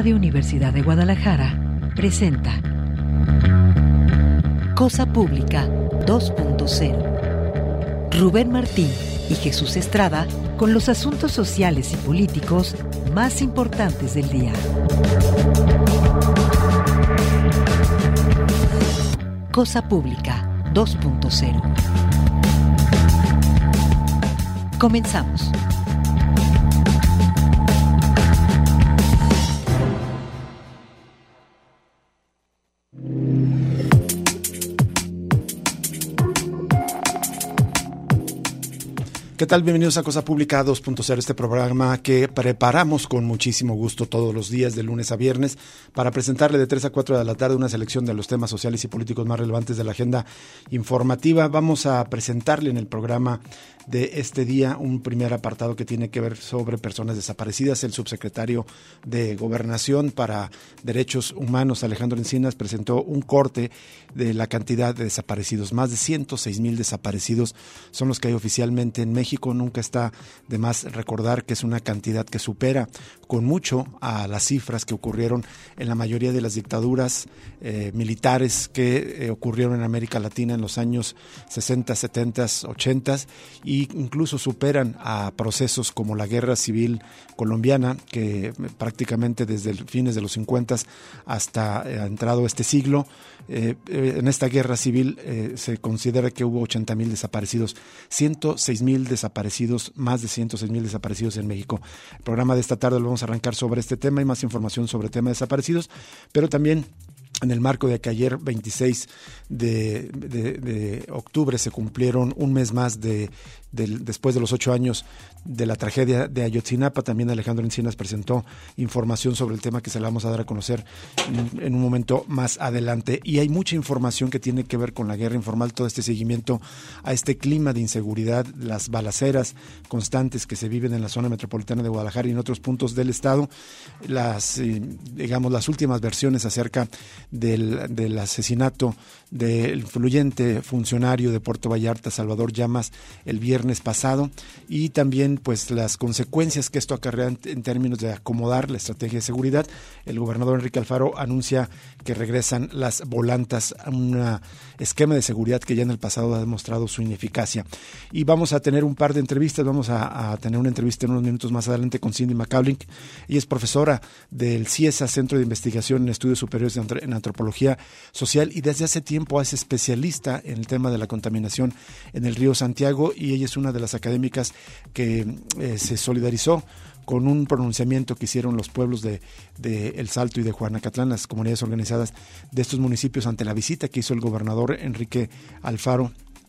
Radio Universidad de Guadalajara presenta Cosa Pública 2.0. Rubén Martín y Jesús Estrada con los asuntos sociales y políticos más importantes del día. Cosa Pública 2.0. Comenzamos. ¿Qué tal? Bienvenidos a Cosa Pública 2.0, este programa que preparamos con muchísimo gusto todos los días de lunes a viernes para presentarle de 3 a 4 de la tarde una selección de los temas sociales y políticos más relevantes de la agenda informativa. Vamos a presentarle en el programa de este día un primer apartado que tiene que ver sobre personas desaparecidas. El subsecretario de Gobernación para Derechos Humanos, Alejandro Encinas, presentó un corte de la cantidad de desaparecidos. Más de 106,000 desaparecidos son los que hay oficialmente en México. Nunca está de más recordar que es una cantidad que supera con mucho a las cifras que ocurrieron en la mayoría de las dictaduras militares que ocurrieron en América Latina en los años 60, 70, 80 y incluso superan a procesos como la Guerra Civil Colombiana, que prácticamente desde fines de los 50 hasta entrado este siglo, en esta guerra civil se considera que hubo 80,000 desaparecidos, 106,000 desaparecidos, más de 106,000 desaparecidos en México. El programa de esta tarde lo vamos a arrancar sobre este tema y más información sobre el tema de desaparecidos, pero también en el marco de que ayer 26 de octubre se cumplieron un mes más después de los 8 años de la tragedia de Ayotzinapa. También Alejandro Encinas presentó información sobre el tema que se la vamos a dar a conocer en un momento más adelante. Y hay mucha información que tiene que ver con la guerra informal, todo este seguimiento a este clima de inseguridad, las balaceras constantes que se viven en la zona metropolitana de Guadalajara y en otros puntos del estado, las últimas versiones acerca del asesinato del influyente funcionario de Puerto Vallarta, Salvador Llamas, el viernes pasado, y también pues las consecuencias que esto acarrea en términos de acomodar la estrategia de seguridad. El gobernador Enrique Alfaro anuncia que regresan las volantas a un esquema de seguridad que ya en el pasado ha demostrado su ineficacia. Y vamos a tener un par de entrevistas. Vamos a tener una entrevista en unos minutos más adelante con Cindy McCaulink. Ella es profesora del CIESA, Centro de Investigación en Estudios Superiores en Antropología Social, y desde hace tiempo es especialista en el tema de la contaminación en el río Santiago, y ella es una de las académicas que se solidarizó con un pronunciamiento que hicieron los pueblos de El Salto y de Juanacatlán, las comunidades organizadas de estos municipios, ante la visita que hizo el gobernador Enrique Alfaro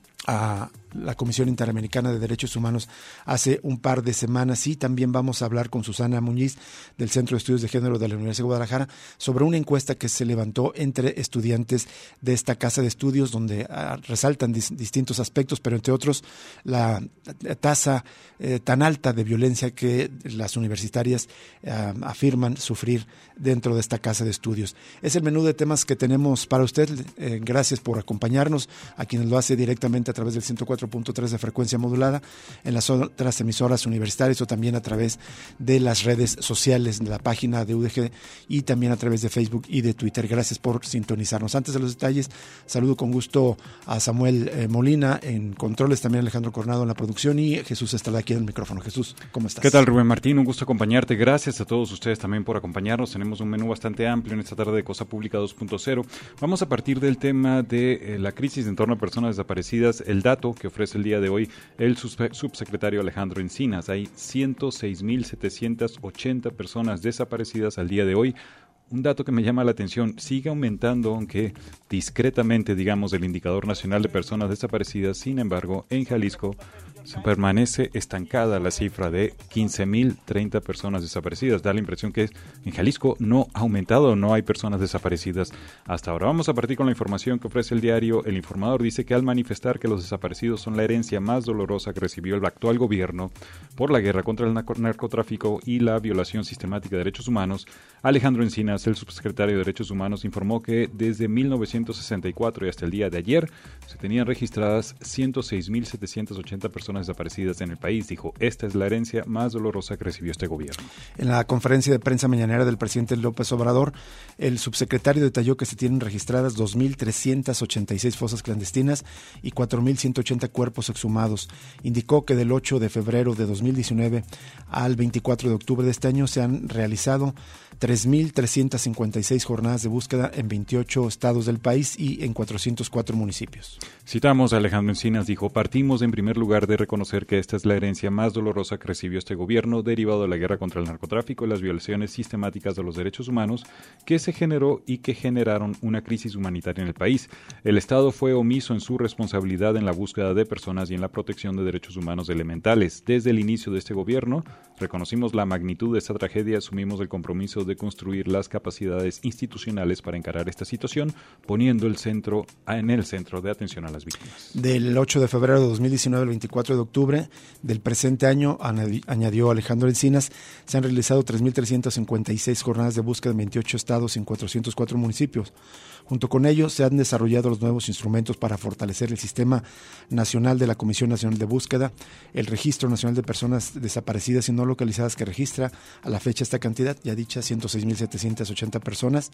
a la Comisión Interamericana de Derechos Humanos hace un par de semanas. Y también vamos a hablar con Susana Muñiz del Centro de Estudios de Género de la Universidad de Guadalajara sobre una encuesta que se levantó entre estudiantes de esta casa de estudios, donde resaltan distintos aspectos, pero entre otros la tasa tan alta de violencia que las universitarias afirman sufrir dentro de esta casa de estudios. Es el menú de temas que tenemos para usted. Gracias por acompañarnos, a quienes lo hace directamente a través del 104.3 de frecuencia modulada, en las otras emisoras universitarias o también a través de las redes sociales, de la página de UDG y también a través de Facebook y de Twitter. Gracias por sintonizarnos. Antes de los detalles, saludo con gusto a Samuel Molina en controles, también Alejandro Coronado en la producción y Jesús Estrada aquí en el micrófono. Jesús, ¿cómo estás? ¿Qué tal, Rubén Martín? Un gusto acompañarte. Gracias a todos ustedes también por acompañarnos. Tenemos un menú bastante amplio en esta tarde de Cosa Pública 2.0. Vamos a partir del tema de la crisis en torno a personas desaparecidas. El dato que ofrece el día de hoy el subsecretario Alejandro Encinas: hay 106,780 personas desaparecidas al día de hoy. Un dato que me llama la atención: sigue aumentando, aunque discretamente, digamos, el indicador nacional de personas desaparecidas. Sin embargo, en Jalisco se permanece estancada la cifra de 15,030 personas desaparecidas. Da la impresión que en Jalisco no ha aumentado, no hay personas desaparecidas hasta ahora. Vamos a partir con la información que ofrece el diario El Informador. Dice que al manifestar que los desaparecidos son la herencia más dolorosa que recibió el actual gobierno por la guerra contra el narcotráfico y la violación sistemática de derechos humanos, Alejandro Encinas, el subsecretario de Derechos Humanos, informó que desde 1964 y hasta el día de ayer se tenían registradas 106,780 personas personas desaparecidas en el país. Dijo, esta es la herencia más dolorosa que recibió este gobierno. En la conferencia de prensa mañanera del presidente López Obrador, el subsecretario detalló que se tienen registradas 2.386 fosas clandestinas y 4.180 cuerpos exhumados. Indicó que del 8 de febrero de 2019 al 24 de octubre de este año se han realizado 3.356 jornadas de búsqueda en 28 estados del país y en 404 municipios. Citamos a Alejandro Encinas, dijo, partimos en primer lugar de reconocer que esta es la herencia más dolorosa que recibió este gobierno derivado de la guerra contra el narcotráfico y las violaciones sistemáticas de los derechos humanos que se generó y que generaron una crisis humanitaria en el país. El Estado fue omiso en su responsabilidad en la búsqueda de personas y en la protección de derechos humanos elementales. Desde el inicio de este gobierno, reconocimos la magnitud de esta tragedia, asumimos el compromiso de construir las capacidades institucionales para encarar esta situación, poniendo en el centro de atención a las víctimas. Del 8 de febrero de 2019 al 24 de octubre del presente año, añadió Alejandro Encinas, se han realizado 3.356 jornadas de búsqueda en 28 estados y en 404 municipios. Junto con ello, se han desarrollado los nuevos instrumentos para fortalecer el Sistema Nacional de la Comisión Nacional de Búsqueda, el Registro Nacional de Personas Desaparecidas y No Localizadas, que registra a la fecha esta cantidad, ya dicha, 106.780 personas,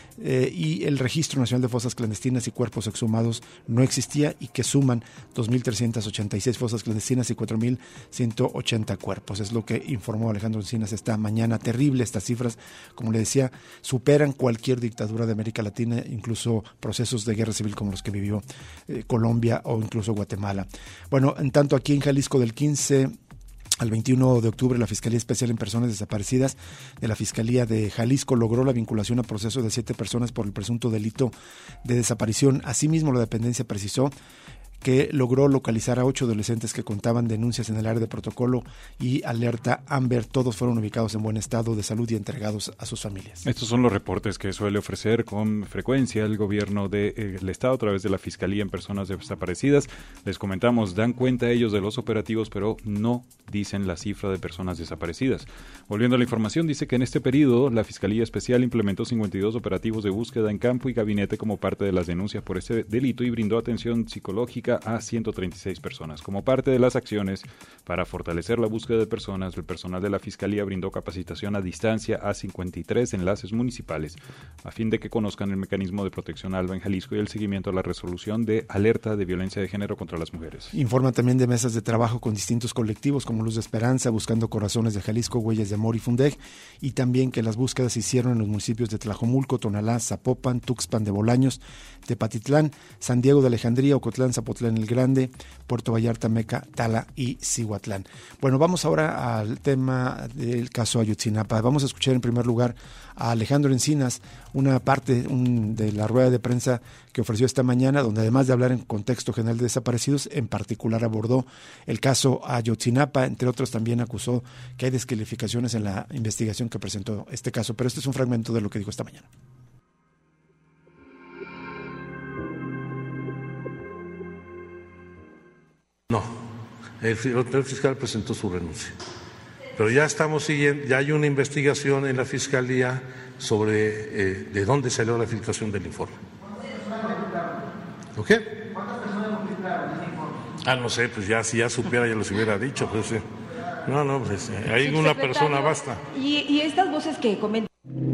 y el Registro Nacional de Fosas Clandestinas y Cuerpos Exhumados no existía y que suman 2.386 fosas clandestinas y 4.180 cuerpos. Es lo que informó Alejandro Encinas esta mañana. Terrible estas cifras, como le decía, superan cualquier dictadura de América Latina, incluso procesos de guerra civil como los que vivió Colombia o incluso Guatemala. Bueno, en tanto aquí en Jalisco del 15 al 21 de octubre, la Fiscalía Especial en Personas Desaparecidas de la Fiscalía de Jalisco logró la vinculación a proceso de 7 personas por el presunto delito de desaparición. Asimismo, la dependencia precisó que logró localizar a 8 adolescentes que contaban denuncias en el área de protocolo y alerta Amber. Todos fueron ubicados en buen estado de salud y entregados a sus familias. Estos son los reportes que suele ofrecer con frecuencia el gobierno del Estado a través de la Fiscalía en Personas Desaparecidas. Les comentamos, dan cuenta ellos de los operativos, pero no dicen la cifra de personas desaparecidas. Volviendo a la información, dice que en este periodo la Fiscalía Especial implementó 52 operativos de búsqueda en campo y gabinete como parte de las denuncias por este delito y brindó atención psicológica a 136 personas. Como parte de las acciones para fortalecer la búsqueda de personas, el personal de la Fiscalía brindó capacitación a distancia a 53 enlaces municipales a fin de que conozcan el mecanismo de protección ALBA en Jalisco y el seguimiento a la resolución de alerta de violencia de género contra las mujeres. Informa también de mesas de trabajo con distintos colectivos como Luz de Esperanza, Buscando Corazones de Jalisco, Huellas de Amor y Fundeg, y también que las búsquedas se hicieron en los municipios de Tlajomulco, Tonalá, Zapopan, Tuxpan de Bolaños, Tepatitlán, San Diego de Alejandría, Ocotlán, Zapotlán el Grande, Puerto Vallarta, Meca, Tala y Cihuatlán. Bueno, vamos ahora al tema del caso Ayotzinapa. Vamos a escuchar en primer lugar a Alejandro Encinas, una parte de la rueda de prensa que ofreció esta mañana, donde además de hablar en contexto general de desaparecidos, en particular abordó el caso Ayotzinapa, entre otros también acusó que hay descalificaciones en la investigación que presentó este caso, pero este es un fragmento de lo que dijo esta mañana. No, el fiscal presentó su renuncia. Pero ya estamos siguiendo, ya hay una investigación en la Fiscalía sobre de dónde salió la filtración del informe. ¿O qué? ¿Cuántas personas lo filtraron ese informe? No sé, pues ya si ya supiera ya los hubiera dicho. Pues, no, pues hay una persona basta. Y estas voces que comentan.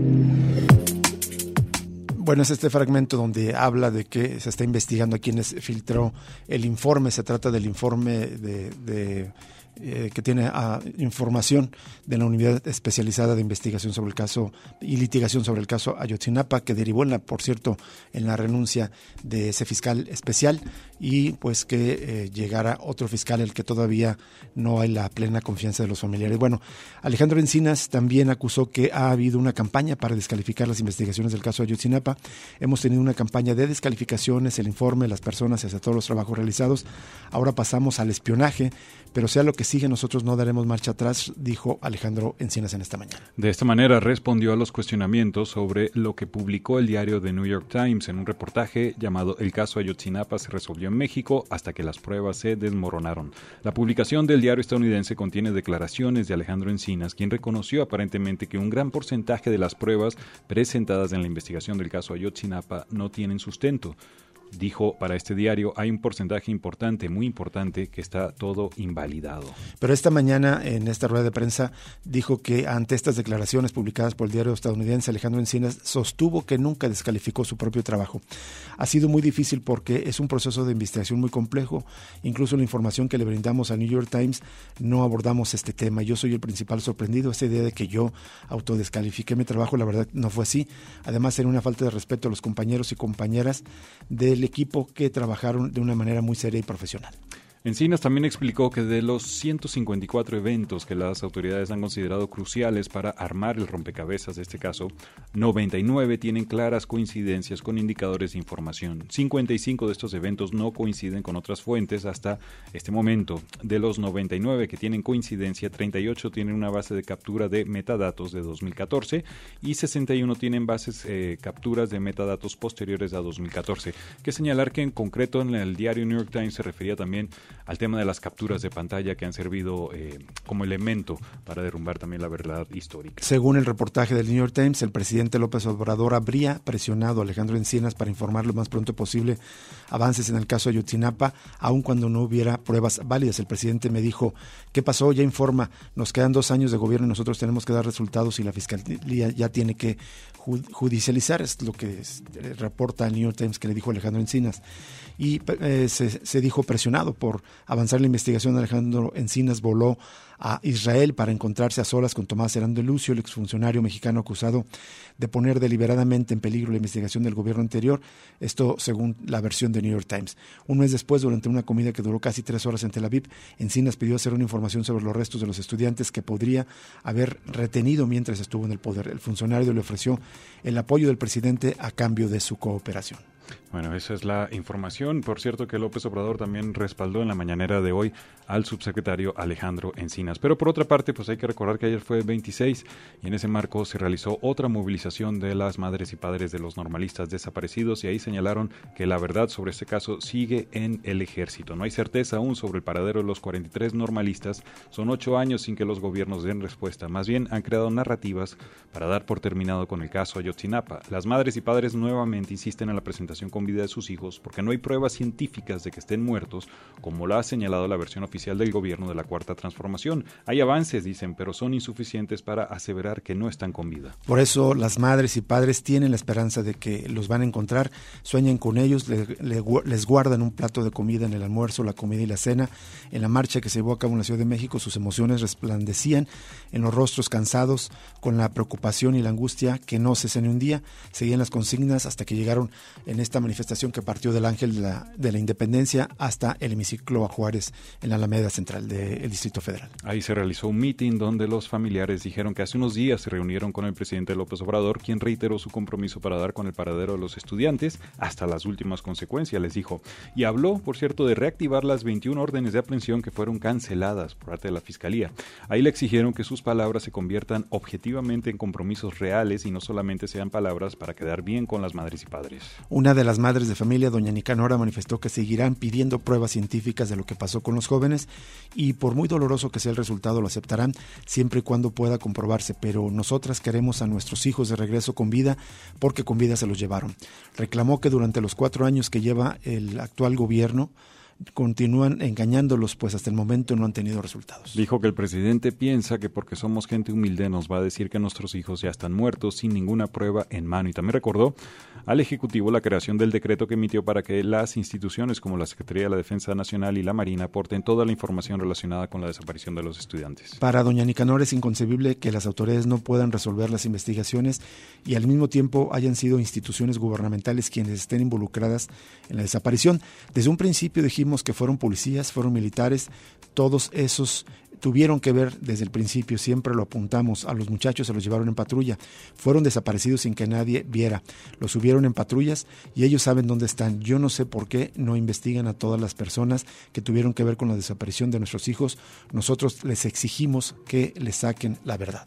Bueno, es este fragmento donde habla de que se está investigando a quienes filtró el informe. Se trata del informe que tiene información de la Unidad Especializada de Investigación sobre el caso y Litigación sobre el caso Ayotzinapa, que derivó, por cierto, en la renuncia de ese fiscal especial y pues que llegara otro fiscal, el que todavía no hay la plena confianza de los familiares. Bueno, Alejandro Encinas también acusó que ha habido una campaña para descalificar las investigaciones del caso Ayotzinapa. Hemos tenido una campaña de descalificaciones, el informe, las personas y hacia todos los trabajos realizados. Ahora pasamos al espionaje, pero sea lo que sigue, nosotros no daremos marcha atrás, dijo Alejandro Encinas en esta mañana. De esta manera respondió a los cuestionamientos sobre lo que publicó el diario The New York Times en un reportaje llamado El caso Ayotzinapa se resolvió en México hasta que las pruebas se desmoronaron. La publicación del diario estadounidense contiene declaraciones de Alejandro Encinas, quien reconoció aparentemente que un gran porcentaje de las pruebas presentadas en la investigación del caso Ayotzinapa no tienen sustento. dijo para este diario, hay un porcentaje importante, muy importante, que está todo invalidado. Pero esta mañana, en esta rueda de prensa, dijo que ante estas declaraciones publicadas por el diario estadounidense, Alejandro Encinas sostuvo que nunca descalificó su propio trabajo. Ha sido muy difícil porque es un proceso de investigación muy complejo. Incluso la información que le brindamos a New York Times no abordamos este tema. Yo soy el principal sorprendido. Esta idea de que yo autodescalifiqué mi trabajo, la verdad no fue así. Además, era una falta de respeto a los compañeros y compañeras del equipo que trabajaron de una manera muy seria y profesional. Encinas también explicó que de los 154 eventos que las autoridades han considerado cruciales para armar el rompecabezas de este caso, 99 tienen claras coincidencias con indicadores de información. 55 de estos eventos no coinciden con otras fuentes hasta este momento. De los 99 que tienen coincidencia, 38 tienen una base de captura de metadatos de 2014 y 61 tienen capturas de metadatos posteriores a 2014. Que señalar que en concreto en el diario New York Times se refería también al tema de las capturas de pantalla que han servido como elemento para derrumbar también la verdad histórica. Según el reportaje del New York Times, el presidente López Obrador habría presionado a Alejandro Encinas para informar lo más pronto posible avances en el caso Ayotzinapa, aun cuando no hubiera pruebas válidas. El presidente me dijo, ¿qué pasó? Ya informa, nos quedan 2 años de gobierno y nosotros tenemos que dar resultados y la Fiscalía ya tiene que judicializar. Es lo que reporta el New York Times que le dijo Alejandro Encinas. Y se dijo presionado por avanzar la investigación. Alejandro Encinas voló a Israel para encontrarse a solas con Tomás Herando Lucio, el exfuncionario mexicano acusado de poner deliberadamente en peligro la investigación del gobierno anterior, esto según la versión de New York Times. Un mes después, durante una comida que duró casi 3 horas en Tel Aviv, Encinas pidió hacer una información sobre los restos de los estudiantes que podría haber retenido mientras estuvo en el poder. El funcionario le ofreció el apoyo del presidente a cambio de su cooperación. Bueno, esa es la información. Por cierto, que López Obrador también respaldó en la mañanera de hoy al subsecretario Alejandro Encinas. Pero por otra parte, pues hay que recordar que ayer fue 26 y en ese marco se realizó otra movilización de las madres y padres de los normalistas desaparecidos y ahí señalaron que la verdad sobre este caso sigue en el ejército. No hay certeza aún sobre el paradero de los 43 normalistas. Son 8 años sin que los gobiernos den respuesta. Más bien han creado narrativas para dar por terminado con el caso Ayotzinapa. Las madres y padres nuevamente insisten en la presentación con vida de sus hijos porque no hay pruebas científicas de que estén muertos, como lo ha señalado la versión oficial del gobierno de la Cuarta Transformación. Hay avances, dicen, pero son insuficientes para aseverar que no están con vida. Por eso las madres y padres tienen la esperanza de que los van a encontrar, sueñan con ellos, les guardan un plato de comida en el almuerzo, la comida y la cena. En la marcha que se llevó a cabo en la Ciudad de México, sus emociones resplandecían en los rostros cansados, con la preocupación y la angustia que no cesan ni un día. Seguían las consignas hasta que llegaron en esta manifestación que partió del Ángel de la Independencia hasta el hemiciclo a Juárez en la Alameda Central del Distrito Federal. Ahí se realizó un meeting donde los familiares dijeron que hace unos días se reunieron con el presidente López Obrador, quien reiteró su compromiso para dar con el paradero de los estudiantes hasta las últimas consecuencias, les dijo. Y habló, por cierto, de reactivar las 21 órdenes de aprehensión que fueron canceladas por parte de la Fiscalía. Ahí le exigieron que sus palabras se conviertan objetivamente en compromisos reales y no solamente sean palabras para quedar bien con las madres y padres. Una de las madres de familia, doña Nicanora, manifestó que seguirán pidiendo pruebas científicas de lo que pasó con los jóvenes y por muy doloroso que sea el resultado lo aceptarán siempre y cuando pueda comprobarse, pero nosotras queremos a nuestros hijos de regreso con vida porque con vida se los llevaron. Reclamó que durante los 4 años que lleva el actual gobierno continúan engañándolos, pues hasta el momento no han tenido resultados. Dijo que el presidente piensa que porque somos gente humilde nos va a decir que nuestros hijos ya están muertos sin ninguna prueba en mano. Y también recordó al Ejecutivo la creación del decreto que emitió para que las instituciones como la Secretaría de la Defensa Nacional y la Marina aporten toda la información relacionada con la desaparición de los estudiantes. Para doña Nicanor es inconcebible que las autoridades no puedan resolver las investigaciones y al mismo tiempo hayan sido instituciones gubernamentales quienes estén involucradas en la desaparición. Desde un principio dijimos que fueron policías, fueron militares, todos esos tuvieron que ver desde el principio, siempre lo apuntamos, a los muchachos se los llevaron en patrulla, fueron desaparecidos sin que nadie viera, los subieron en patrullas y ellos saben dónde están. Yo no sé por qué no investigan a todas las personas que tuvieron que ver con la desaparición de nuestros hijos. Nosotros les exigimos que les saquen la verdad.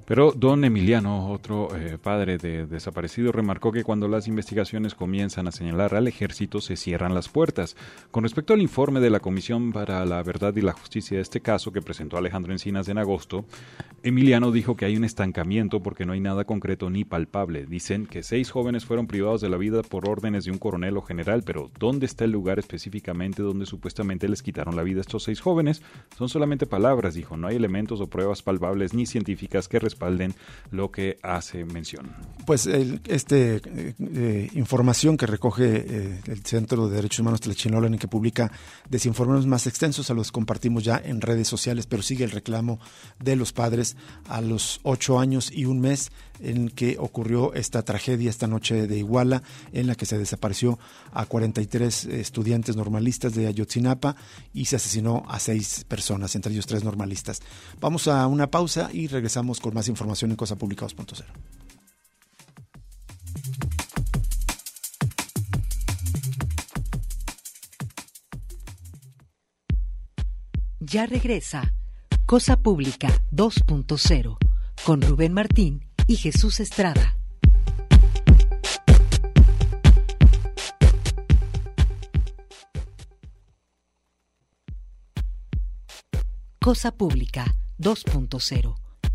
Pero don Emiliano, otro padre de desaparecido, remarcó que cuando las investigaciones comienzan a señalar al ejército se cierran las puertas. Con respecto al informe de la Comisión para la Verdad y la Justicia de este caso que presentó Alejandro Encinas en agosto, Emiliano dijo que hay un estancamiento porque no hay nada concreto ni palpable. Dicen que 6 jóvenes fueron privados de la vida por órdenes de un coronel o general, pero ¿dónde está el lugar específicamente donde supuestamente les quitaron la vida a estos 6 jóvenes? Son solamente palabras, dijo, no hay elementos o pruebas palpables ni científicas que respalden lo que hace mención. Pues información que recoge el Centro de Derechos Humanos Tlachinolan y que publica desinformes más extensos, a los compartimos ya en redes sociales, pero sigue el reclamo de los padres a los 8 años y un mes en que ocurrió esta tragedia, esta noche de Iguala, en la que se desapareció a 43 estudiantes normalistas de Ayotzinapa y se asesinó a 6 personas, entre ellos 3 normalistas. Vamos a una pausa y regresamos con más información en Cosa Pública 2.0. Ya regresa Cosa Pública 2.0 con Rubén Martín y Jesús Estrada. Cosa Pública 2.0.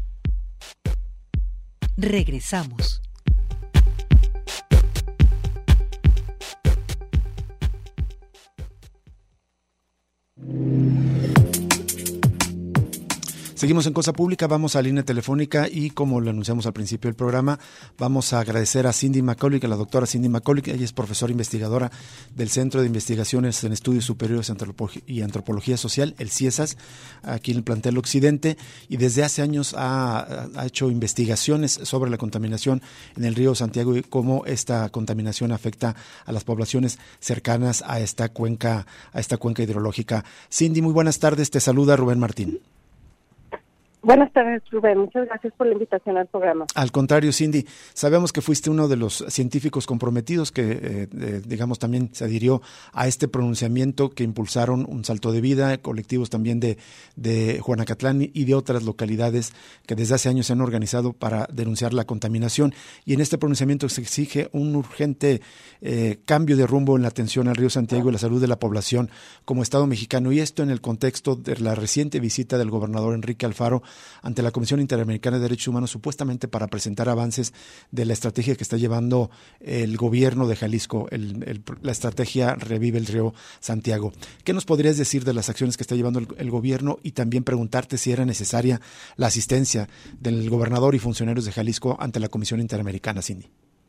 Regresamos. Seguimos en Cosa Pública, vamos a línea telefónica y como lo anunciamos al principio del programa, vamos a agradecer a Cindy McCulloch, a la doctora Cindy McCulloch. Ella es profesora investigadora del Centro de Investigaciones en Estudios Superiores y Antropología Social, el CIESAS, aquí en el plantel Occidente, y desde hace años ha hecho investigaciones sobre la contaminación en el río Santiago y cómo esta contaminación afecta a las poblaciones cercanas a esta cuenca hidrológica. Cindy, muy buenas tardes, te saluda Rubén Martín. Buenas tardes, Rubén. Muchas gracias por la invitación al programa. Al contrario, Cindy, sabemos que fuiste uno de los científicos comprometidos que, digamos, también se adhirió a este pronunciamiento que impulsaron Un Salto de Vida, colectivos también de Juanacatlán y de otras localidades que desde hace años se han organizado para denunciar la contaminación. Y en este pronunciamiento se exige un urgente cambio de rumbo en la atención al río Santiago y la salud de la población como Estado mexicano. Y esto en el contexto de la reciente visita del gobernador Enrique Alfaro ante la Comisión Interamericana de Derechos Humanos, supuestamente para presentar avances de la estrategia que está llevando el gobierno de Jalisco, la estrategia Revive el Río Santiago. ¿Qué nos podrías decir de las acciones que está llevando el gobierno y también preguntarte si era necesaria la asistencia del gobernador y funcionarios de Jalisco ante la Comisión Interamericana, Cindy?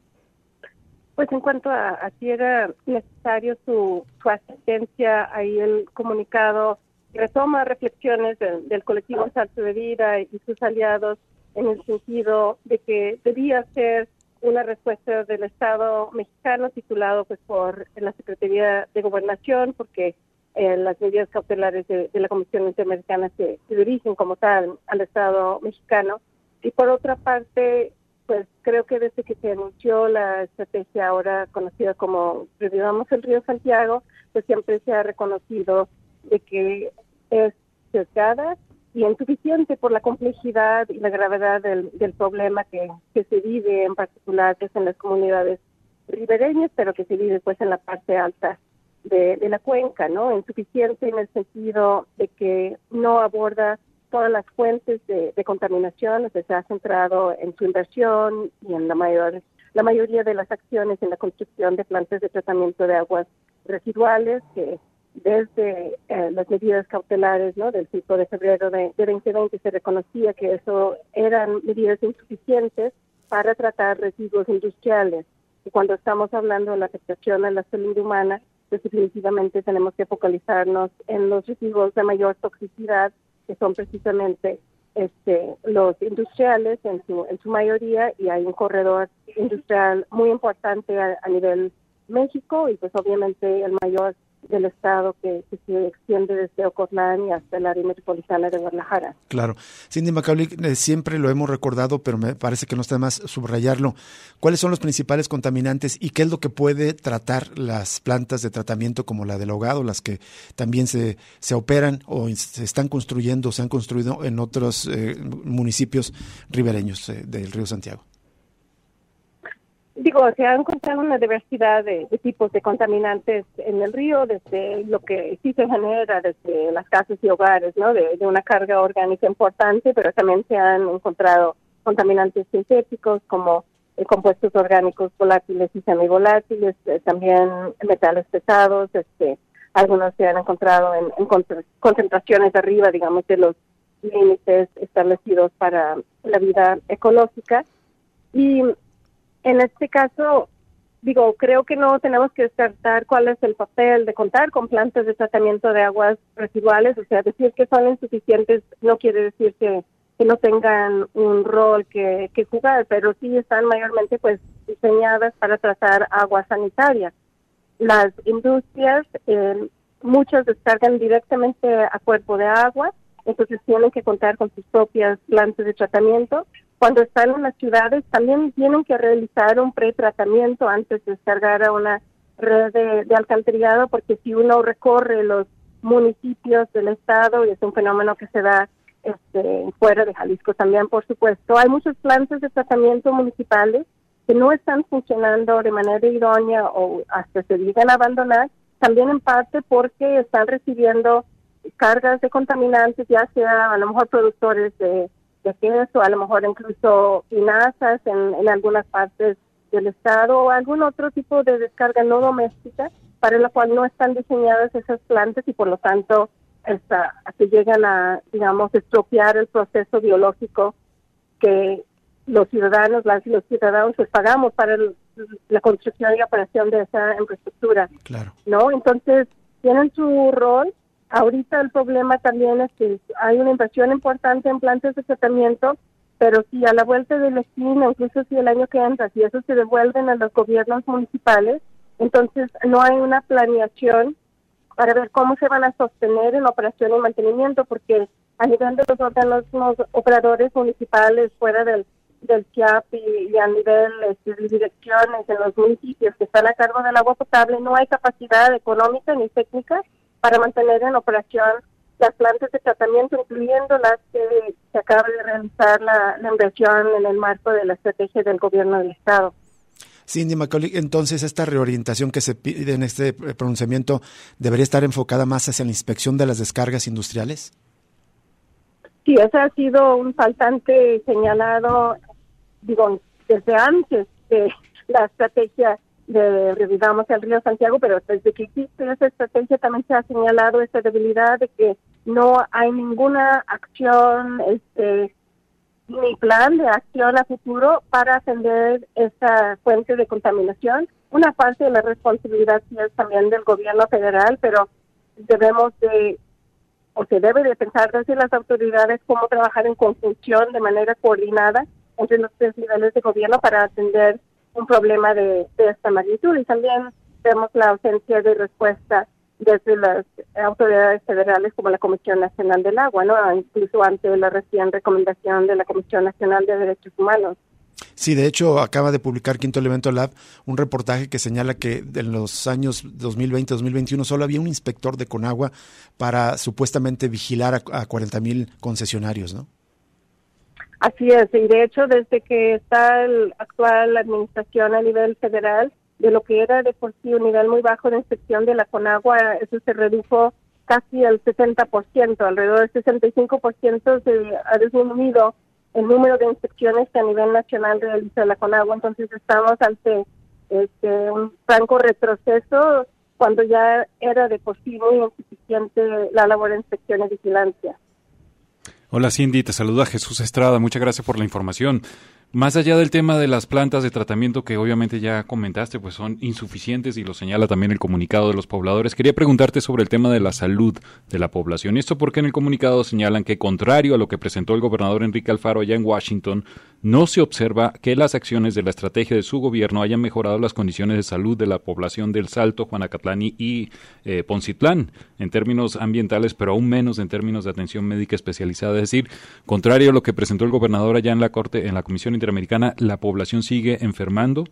Pues en cuanto a si era necesario su asistencia, ahí el comunicado retoma reflexiones del colectivo Salto de Vida y sus aliados en el sentido de que debía ser una respuesta del Estado mexicano titulado pues por la Secretaría de Gobernación, porque las medidas cautelares de la Comisión Interamericana se dirigen como tal al Estado mexicano. Y por otra parte, pues creo que desde que se anunció la estrategia ahora conocida como Revivamos el Río Santiago, pues siempre se ha reconocido de que es sesgada y insuficiente por la complejidad y la gravedad del problema que se vive en particular pues, en las comunidades ribereñas, pero que se vive pues en la parte alta de la cuenca, ¿no? Insuficiente en el sentido de que no aborda todas las fuentes de contaminación, o sea, se ha centrado en su inversión y en la mayoría de las acciones en la construcción de plantas de tratamiento de aguas residuales que desde las medidas cautelares, ¿no?, del 5 de febrero de 2020 se reconocía que eso eran medidas insuficientes para tratar residuos industriales. Y cuando estamos hablando de la afectación a la salud humana, pues definitivamente tenemos que focalizarnos en los residuos de mayor toxicidad, que son precisamente los industriales en su mayoría, y hay un corredor industrial muy importante a nivel México y pues obviamente el mayor del estado que se extiende desde Ocotlán y hasta el área metropolitana de Guadalajara. Claro. Cindy Macaulay, siempre lo hemos recordado, pero me parece que no está de más subrayarlo. ¿Cuáles son los principales contaminantes y qué es lo que puede tratar las plantas de tratamiento como la del ahogado, las que también se operan o se están construyendo, se han construido en otros municipios ribereños del río Santiago? Se ha encontrado una diversidad de tipos de contaminantes en el río, desde lo que sí se genera desde las casas y hogares, ¿no? De una carga orgánica importante, pero también se han encontrado contaminantes sintéticos como compuestos orgánicos volátiles y semivolátiles, también metales pesados, algunos se han encontrado en concentraciones arriba, digamos, de los límites establecidos para la vida ecológica. Y en este caso, creo que no tenemos que descartar cuál es el papel de contar con plantas de tratamiento de aguas residuales. O sea, decir que son insuficientes no quiere decir que no tengan un rol que jugar, pero sí están mayormente diseñadas para tratar agua sanitaria. Las industrias, muchas descargan directamente a cuerpo de agua, entonces tienen que contar con sus propias plantas de tratamiento. Cuando están en las ciudades también tienen que realizar un pretratamiento antes de descargar a una red de alcantarillado, porque si uno recorre los municipios del estado, y es un fenómeno que se da fuera de Jalisco también, por supuesto, hay muchas plantas de tratamiento municipales que no están funcionando de manera idónea o hasta se llegan a abandonar, también en parte porque están recibiendo cargas de contaminantes, ya sea a lo mejor productores de queso, a lo mejor incluso pinazas en algunas partes del estado o algún otro tipo de descarga no doméstica para la cual no están diseñadas esas plantas y por lo tanto se llegan a, estropear el proceso biológico que los ciudadanos, las y los ciudadanos pagamos para la construcción y operación de esa infraestructura. Claro. ¿No? Entonces, tienen su rol. Ahorita el problema también es que hay una inversión importante en plantas de tratamiento, pero si a la vuelta de la esquina, incluso si el año que entra, si eso se devuelven a los gobiernos municipales, entonces no hay una planeación para ver cómo se van a sostener en operación y mantenimiento, porque a nivel de los órganos, los operadores municipales fuera del CIAP y a nivel de direcciones en los municipios que están a cargo del agua potable, no hay capacidad económica ni técnica para mantener en operación las plantas de tratamiento, incluyendo las que se acaba de realizar la inversión en el marco de la estrategia del gobierno del estado. Cindy Macaulay, entonces esta reorientación que se pide en este pronunciamiento debería estar enfocada más hacia la inspección de las descargas industriales. Sí, ese ha sido un faltante señalado, desde antes de la estrategia de Revivamos el Río Santiago, pero desde que existe esa estrategia también se ha señalado esta debilidad de que no hay ninguna acción, ni plan de acción a futuro para atender esta fuente de contaminación. Una parte de la responsabilidad sí es también del gobierno federal, pero se debe de pensar desde las autoridades cómo trabajar en conjunción de manera coordinada entre los tres niveles de gobierno para atender un problema de esta magnitud. Y también vemos la ausencia de respuesta desde las autoridades federales como la Comisión Nacional del Agua, ¿no? Incluso ante la recién recomendación de la Comisión Nacional de Derechos Humanos. Sí, de hecho, acaba de publicar Quinto Elemento Lab un reportaje que señala que en los años 2020-2021 solo había un inspector de Conagua para supuestamente vigilar a 40,000 concesionarios, ¿no? Así es, y de hecho desde que está la actual administración a nivel federal, de lo que era de por sí un nivel muy bajo de inspección de la Conagua, eso se redujo casi al 60%, alrededor del 65% se ha disminuido el número de inspecciones que a nivel nacional realiza la Conagua. Entonces estamos ante un franco retroceso cuando ya era de por sí muy insuficiente la labor de inspección y vigilancia. Hola Cindy, te saluda Jesús Estrada, muchas gracias por la información. Más allá del tema de las plantas de tratamiento que obviamente ya comentaste, pues son insuficientes y lo señala también el comunicado de los pobladores, quería preguntarte sobre el tema de la salud de la población. Esto porque en el comunicado señalan que, contrario a lo que presentó el gobernador Enrique Alfaro allá en Washington, no se observa que las acciones de la estrategia de su gobierno hayan mejorado las condiciones de salud de la población del Salto, Juanacatlán y Poncitlán en términos ambientales, pero aún menos en términos de atención médica especializada. Es decir, contrario a lo que presentó el gobernador allá en la Corte, en la Comisión Interamericana, ¿la población sigue enfermando?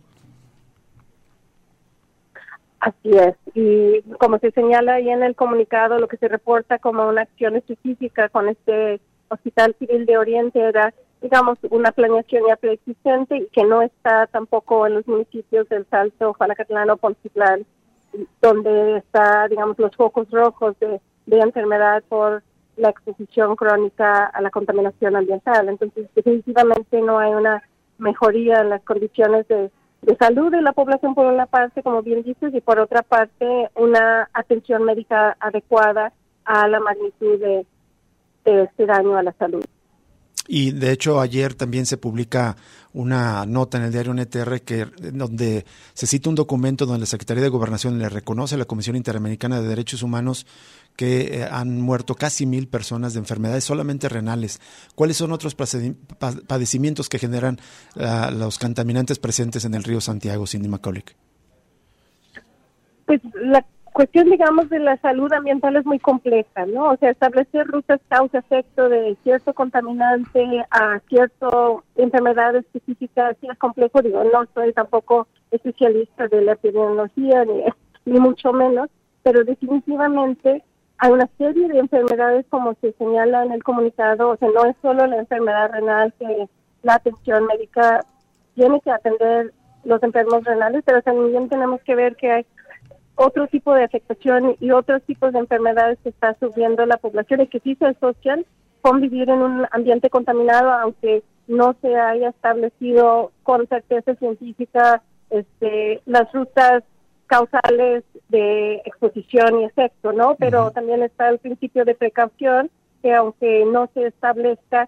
Así es, y como se señala ahí en el comunicado, lo que se reporta como una acción específica con este Hospital Civil de Oriente era, digamos, una planeación ya preexistente y que no está tampoco en los municipios del Salto, Juanacatlán o Poncitlán, donde está, digamos, los focos rojos de enfermedad por la exposición crónica a la contaminación ambiental. Entonces, definitivamente no hay una mejoría en las condiciones de salud de la población, por una parte, como bien dices, y por otra parte, una atención médica adecuada a la magnitud de este daño a la salud. Y de hecho ayer también se publica una nota en el diario NTR donde se cita un documento donde la Secretaría de Gobernación le reconoce a la Comisión Interamericana de Derechos Humanos que han muerto casi 1,000 personas de enfermedades solamente renales. ¿Cuáles son otros padecimientos que generan los contaminantes presentes en el río Santiago, Cindy McCulloch? Pues la cuestión, digamos, de la salud ambiental es muy compleja, ¿no? O sea, establecer rutas causa-efecto de cierto contaminante a cierta enfermedad específica sí es complejo. Digo, no soy tampoco especialista de la epidemiología, ni mucho menos, pero definitivamente hay una serie de enfermedades, como se señala en el comunicado. O sea, no es solo la enfermedad renal que la atención médica tiene que atender los enfermos renales, pero también tenemos que ver que hay otro tipo de afectación y otros tipos de enfermedades que está sufriendo la población y que sí se asocian con vivir en un ambiente contaminado, aunque no se haya establecido con certeza científica las rutas causales de exposición y efecto, ¿no? Pero también está el principio de precaución, que aunque no se establezca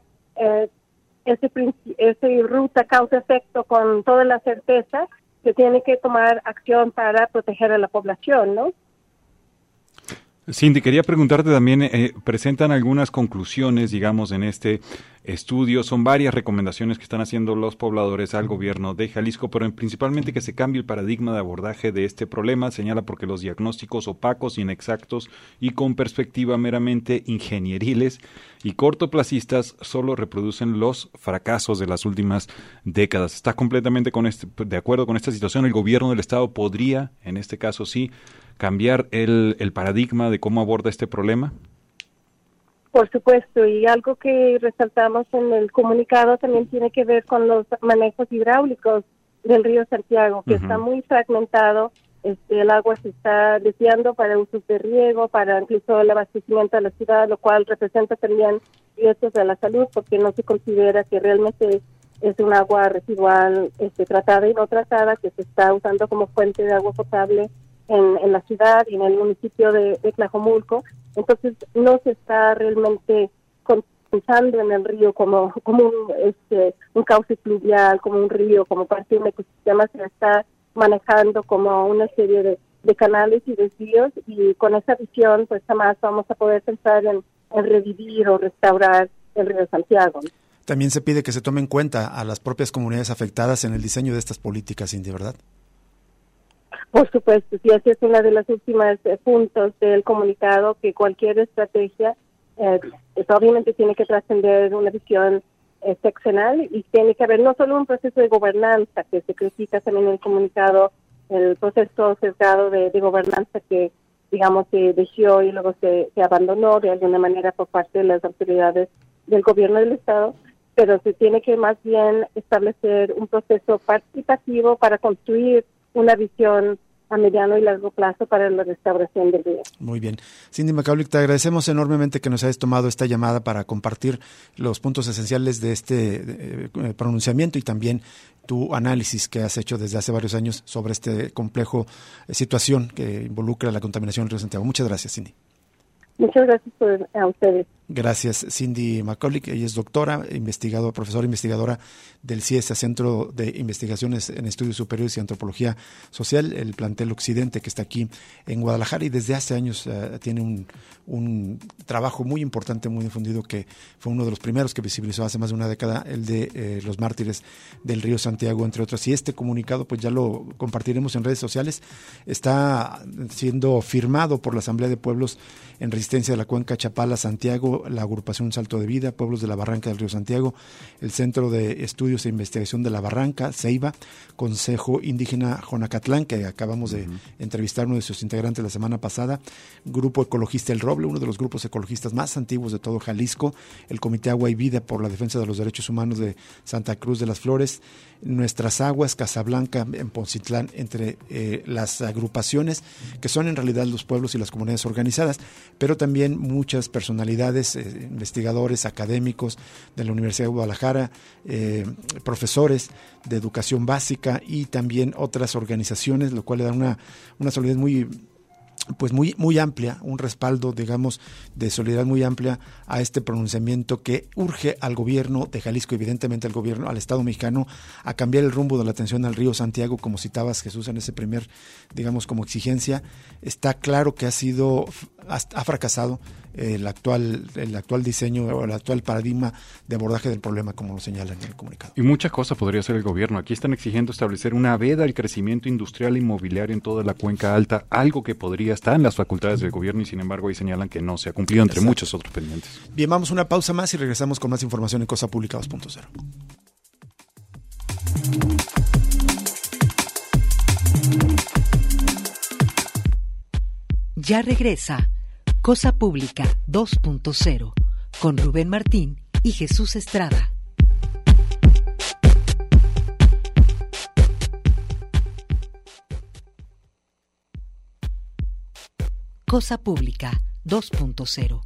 ese ruta causa-efecto con toda la certeza, se tiene que tomar acción para proteger a la población, ¿no? Cindy, quería preguntarte también, presentan algunas conclusiones, digamos, en este estudio. Son varias recomendaciones que están haciendo los pobladores al gobierno de Jalisco, pero principalmente que se cambie el paradigma de abordaje de este problema. Señala porque los diagnósticos opacos, inexactos y con perspectiva meramente ingenieriles y cortoplacistas solo reproducen los fracasos de las últimas décadas. ¿Está completamente de acuerdo con esta situación? ¿El gobierno del Estado podría, en este caso sí, cambiar el paradigma de cómo aborda este problema? Por supuesto, y algo que resaltamos en el comunicado también tiene que ver con los manejos hidráulicos del río Santiago, que está muy fragmentado. El agua se está desviando para usos de riego, para incluso el abastecimiento de la ciudad, lo cual representa también riesgos a la salud, porque no se considera que realmente es un agua residual tratada y no tratada, que se está usando como fuente de agua potable en la ciudad y en el municipio de Tlajomulco. Entonces no se está realmente pensando en el río como un cauce fluvial, como un río, como parte de un ecosistema. Se está manejando como una serie de canales y desvíos, y con esa visión pues jamás vamos a poder pensar en revivir o restaurar el río Santiago. También se pide que se tome en cuenta a las propias comunidades afectadas en el diseño de estas políticas, Cindy, ¿verdad? Por supuesto, sí, así es una de los últimos puntos del comunicado, que cualquier estrategia obviamente tiene que trascender una visión seccional, y tiene que haber no solo un proceso de gobernanza, que se critica también en el comunicado, el proceso sesgado de gobernanza que, digamos, se dejó y luego se abandonó de alguna manera por parte de las autoridades del gobierno del Estado, pero se tiene que más bien establecer un proceso participativo para construir una visión a mediano y largo plazo para la restauración del río. Muy bien. Cindy McCulloch, te agradecemos enormemente que nos hayas tomado esta llamada para compartir los puntos esenciales de este pronunciamiento y también tu análisis que has hecho desde hace varios años sobre este complejo situación que involucra la contaminación del río Santiago. Muchas gracias, Cindy. Muchas gracias a ustedes. Gracias, Cindy McCulloch. Ella es doctora, profesora investigadora del CIESA, Centro de Investigaciones en Estudios Superiores y Antropología Social, el plantel Occidente, que está aquí en Guadalajara, y desde hace años tiene un trabajo muy importante, muy difundido, que fue uno de los primeros que visibilizó hace más de una década, el de los mártires del río Santiago, entre otros. Y este comunicado, pues ya lo compartiremos en redes sociales, está siendo firmado por la Asamblea de Pueblos en Resistencia de la Cuenca Chapala, Santiago, la agrupación Salto de Vida, Pueblos de la Barranca del Río Santiago, el Centro de Estudios e Investigación de la Barranca, CEIBA, Consejo Indígena Jonacatlán, que acabamos de entrevistar uno de sus integrantes la semana pasada, Grupo Ecologista El Roble, uno de los grupos ecologistas más antiguos de todo Jalisco, el Comité Agua y Vida por la Defensa de los Derechos Humanos de Santa Cruz de las Flores, Nuestras Aguas, Casablanca, en Poncitlán, entre las agrupaciones que son en realidad los pueblos y las comunidades organizadas, pero también muchas personalidades, investigadores, académicos de la Universidad de Guadalajara, profesores de educación básica y también otras organizaciones, lo cual le da una solidez muy amplia, un respaldo, digamos, de solidaridad muy amplia a este pronunciamiento que urge al gobierno de Jalisco, evidentemente al Estado mexicano, a cambiar el rumbo de la atención al río Santiago, como citabas, Jesús, en ese primer, digamos, como exigencia. Está claro que ha fracasado el actual diseño o el actual paradigma de abordaje del problema, como lo señalan en el comunicado. Y muchas cosas podría hacer el gobierno. Aquí están exigiendo establecer una veda al crecimiento industrial e inmobiliario en toda la Cuenca Alta, algo que podría estar en las facultades del gobierno, y sin embargo ahí señalan que no se ha cumplido, entre muchos otros pendientes. Bien, vamos a una pausa más y regresamos con más información en Cosa Pública 2.0. Ya regresa Cosa Pública 2.0 con Rubén Martín y Jesús Estrada. Cosa Pública 2.0.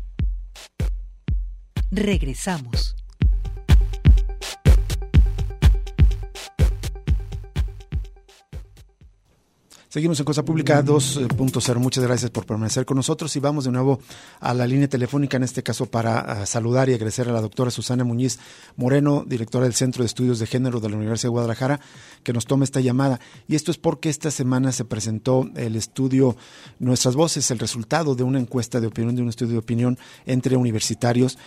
Regresamos. Seguimos en Cosa Pública 2.0. Muchas gracias por permanecer con nosotros y vamos de nuevo a la línea telefónica, en este caso para saludar y agradecer a la doctora Susana Muñiz Moreno, directora del Centro de Estudios de Género de la Universidad de Guadalajara, que nos toma esta llamada. Y esto es porque esta semana se presentó el estudio Nuestras Voces, el resultado de una encuesta de opinión, de un estudio de opinión entre universitarios,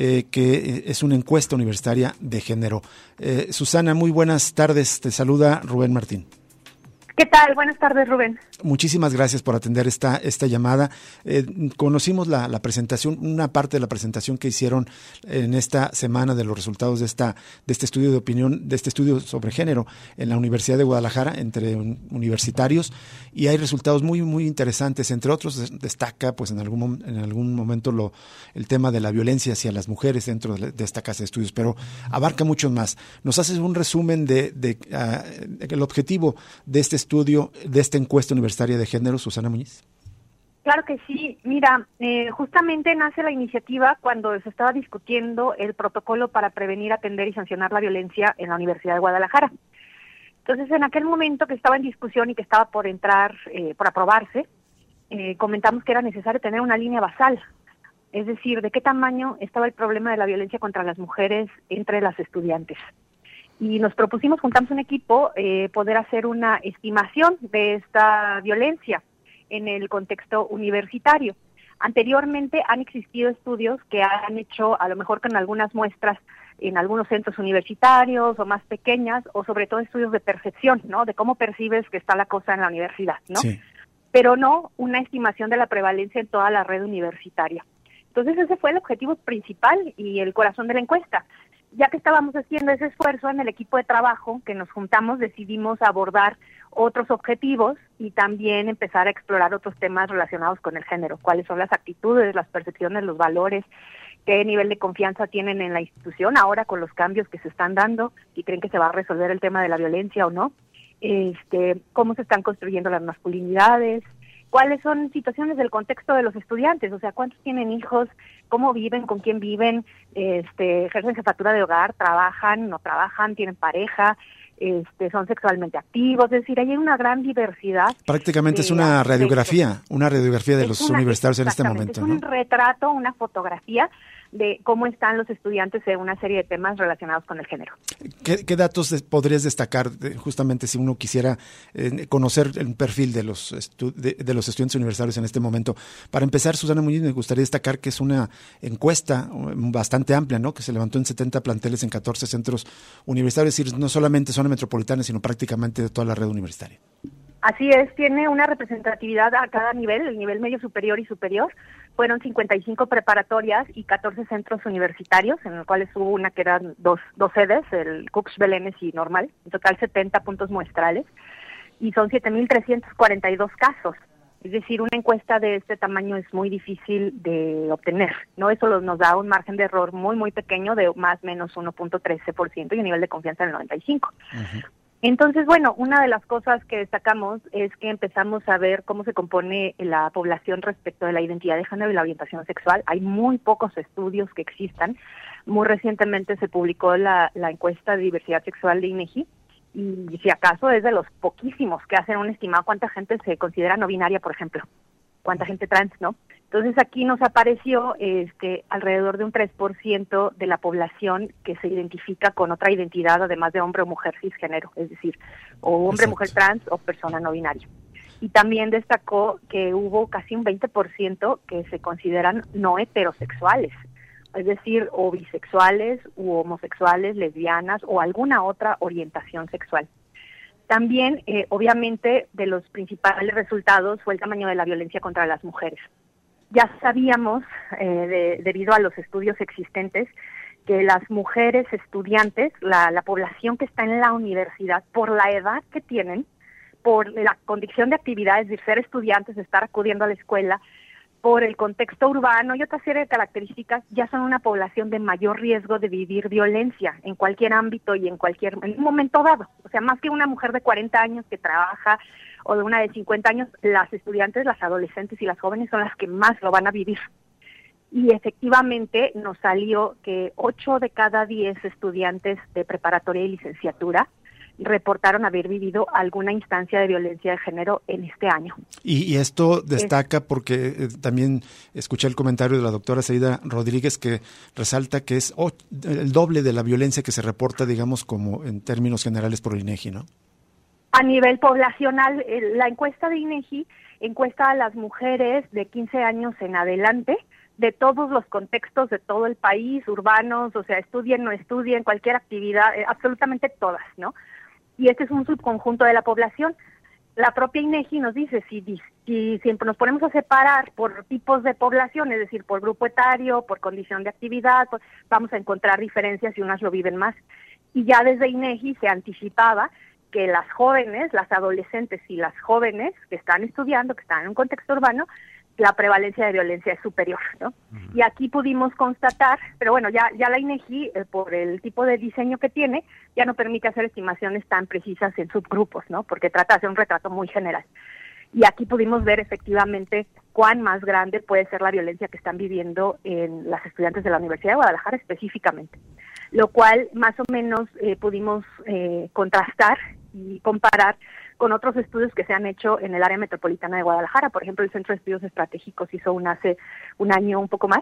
que es una encuesta universitaria de género. Susana, muy buenas tardes. Te saluda Rubén Martín. ¿Qué tal? Buenas tardes, Rubén. Muchísimas gracias por atender esta llamada. Conocimos la presentación, una parte de la presentación que hicieron en esta semana de los resultados de este estudio de opinión, de este estudio sobre género en la Universidad de Guadalajara entre universitarios, y hay resultados muy muy interesantes. Entre otros destaca, pues en algún momento el tema de la violencia hacia las mujeres dentro de esta casa de estudios, pero abarca mucho más. ¿Nos haces un resumen de el objetivo de este estudio, de esta encuesta universitaria de género, Susana Muñiz? Claro que sí. Mira, justamente nace la iniciativa cuando se estaba discutiendo el protocolo para prevenir, atender y sancionar la violencia en la Universidad de Guadalajara. Entonces, en aquel momento que estaba en discusión y que estaba por entrar, por aprobarse, comentamos que era necesario tener una línea basal, es decir, de qué tamaño estaba el problema de la violencia contra las mujeres entre las estudiantes. Y nos propusimos, juntamos un equipo, poder hacer una estimación de esta violencia en el contexto universitario. Anteriormente han existido estudios que han hecho, a lo mejor con algunas muestras en algunos centros universitarios o más pequeñas, o sobre todo estudios de percepción, ¿no? De cómo percibes que está la cosa en la universidad, ¿no? Sí. Pero no una estimación de la prevalencia en toda la red universitaria. Entonces ese fue el objetivo principal y el corazón de la encuesta. Ya que estábamos haciendo ese esfuerzo en el equipo de trabajo que nos juntamos, decidimos abordar otros objetivos y también empezar a explorar otros temas relacionados con el género. Cuáles son las actitudes, las percepciones, los valores, qué nivel de confianza tienen en la institución ahora con los cambios que se están dando y creen que se va a resolver el tema de la violencia o no. Cómo se están construyendo las masculinidades, cuáles son situaciones del contexto de los estudiantes, o sea, cuántos tienen hijos, cómo viven, con quién viven, ejercen jefatura de hogar, trabajan, no trabajan, tienen pareja, son sexualmente activos, es decir, hay una gran diversidad. Prácticamente es una radiografía de los universitarios en este momento, ¿no? Es un retrato, una fotografía de cómo están los estudiantes en una serie de temas relacionados con el género. ¿Qué datos podrías destacar justamente si uno quisiera conocer el perfil de los estudiantes universitarios en este momento? Para empezar, Susana Muñiz, me gustaría destacar que es una encuesta bastante amplia, ¿no? Que se levantó en 70 planteles en 14 centros universitarios, es decir, no solamente zona metropolitana, sino prácticamente de toda la red universitaria. Así es, tiene una representatividad a cada nivel, el nivel medio superior y superior. Fueron 55 preparatorias y 14 centros universitarios, en los cuales hubo una que eran dos sedes, el Cux, Belénes y Normal, en total 70 puntos muestrales, y son 7,342 casos. Es decir, una encuesta de este tamaño es muy difícil de obtener, ¿no? Eso nos da un margen de error muy, muy pequeño de más o menos 1.13% y un nivel de confianza del 95%. Uh-huh. Entonces, bueno, una de las cosas que destacamos es que empezamos a ver cómo se compone la población respecto de la identidad de género y la orientación sexual. Hay muy pocos estudios que existan. Muy recientemente se publicó la encuesta de diversidad sexual de INEGI, y si acaso es de los poquísimos que hacen un estimado cuánta gente se considera no binaria, por ejemplo, cuánta gente trans, ¿no? Entonces aquí nos apareció alrededor de un 3% de la población que se identifica con otra identidad, además de hombre o mujer cisgénero, es decir, o hombre, mujer trans o persona no binaria. Y también destacó que hubo casi un 20% que se consideran no heterosexuales, es decir, o bisexuales, u homosexuales, lesbianas o alguna otra orientación sexual. También, obviamente, de los principales resultados fue el tamaño de la violencia contra las mujeres. Ya sabíamos, debido a los estudios existentes, que las mujeres estudiantes, la población que está en la universidad, por la edad que tienen, por la condición de actividades, de ser estudiantes, de estar acudiendo a la escuela, por el contexto urbano y otra serie de características, ya son una población de mayor riesgo de vivir violencia en cualquier ámbito y en un momento dado. O sea, más que una mujer de 40 años que trabaja o de una de 50 años, las estudiantes, las adolescentes y las jóvenes son las que más lo van a vivir. Y efectivamente nos salió que 8 de cada 10 estudiantes de preparatoria y licenciatura reportaron haber vivido alguna instancia de violencia de género en este año. Y esto destaca porque también escuché el comentario de la doctora Zaida Rodríguez que resalta que es el doble de la violencia que se reporta, digamos, como en términos generales por el INEGI, ¿no? A nivel poblacional, la encuesta de INEGI encuesta a las mujeres de 15 años en adelante, de todos los contextos de todo el país, urbanos, o sea, estudien, no estudien, cualquier actividad, absolutamente todas, ¿no? Y este es un subconjunto de la población. La propia INEGI nos dice, si siempre nos ponemos a separar por tipos de población, es decir, por grupo etario, por condición de actividad, pues vamos a encontrar diferencias y unas lo viven más. Y ya desde INEGI se anticipaba que las jóvenes, las adolescentes y las jóvenes que están estudiando, que están en un contexto urbano, la prevalencia de violencia es superior, ¿no? Uh-huh. Y aquí pudimos constatar, pero bueno, ya la INEGI, por el tipo de diseño que tiene, ya no permite hacer estimaciones tan precisas en subgrupos, ¿no? Porque trata de hacer un retrato muy general. Y aquí pudimos ver efectivamente cuán más grande puede ser la violencia que están viviendo en las estudiantes de la Universidad de Guadalajara específicamente, lo cual más o menos pudimos contrastar y comparar con otros estudios que se han hecho en el área metropolitana de Guadalajara. Por ejemplo, el Centro de Estudios Estratégicos hizo hace un año un poco más,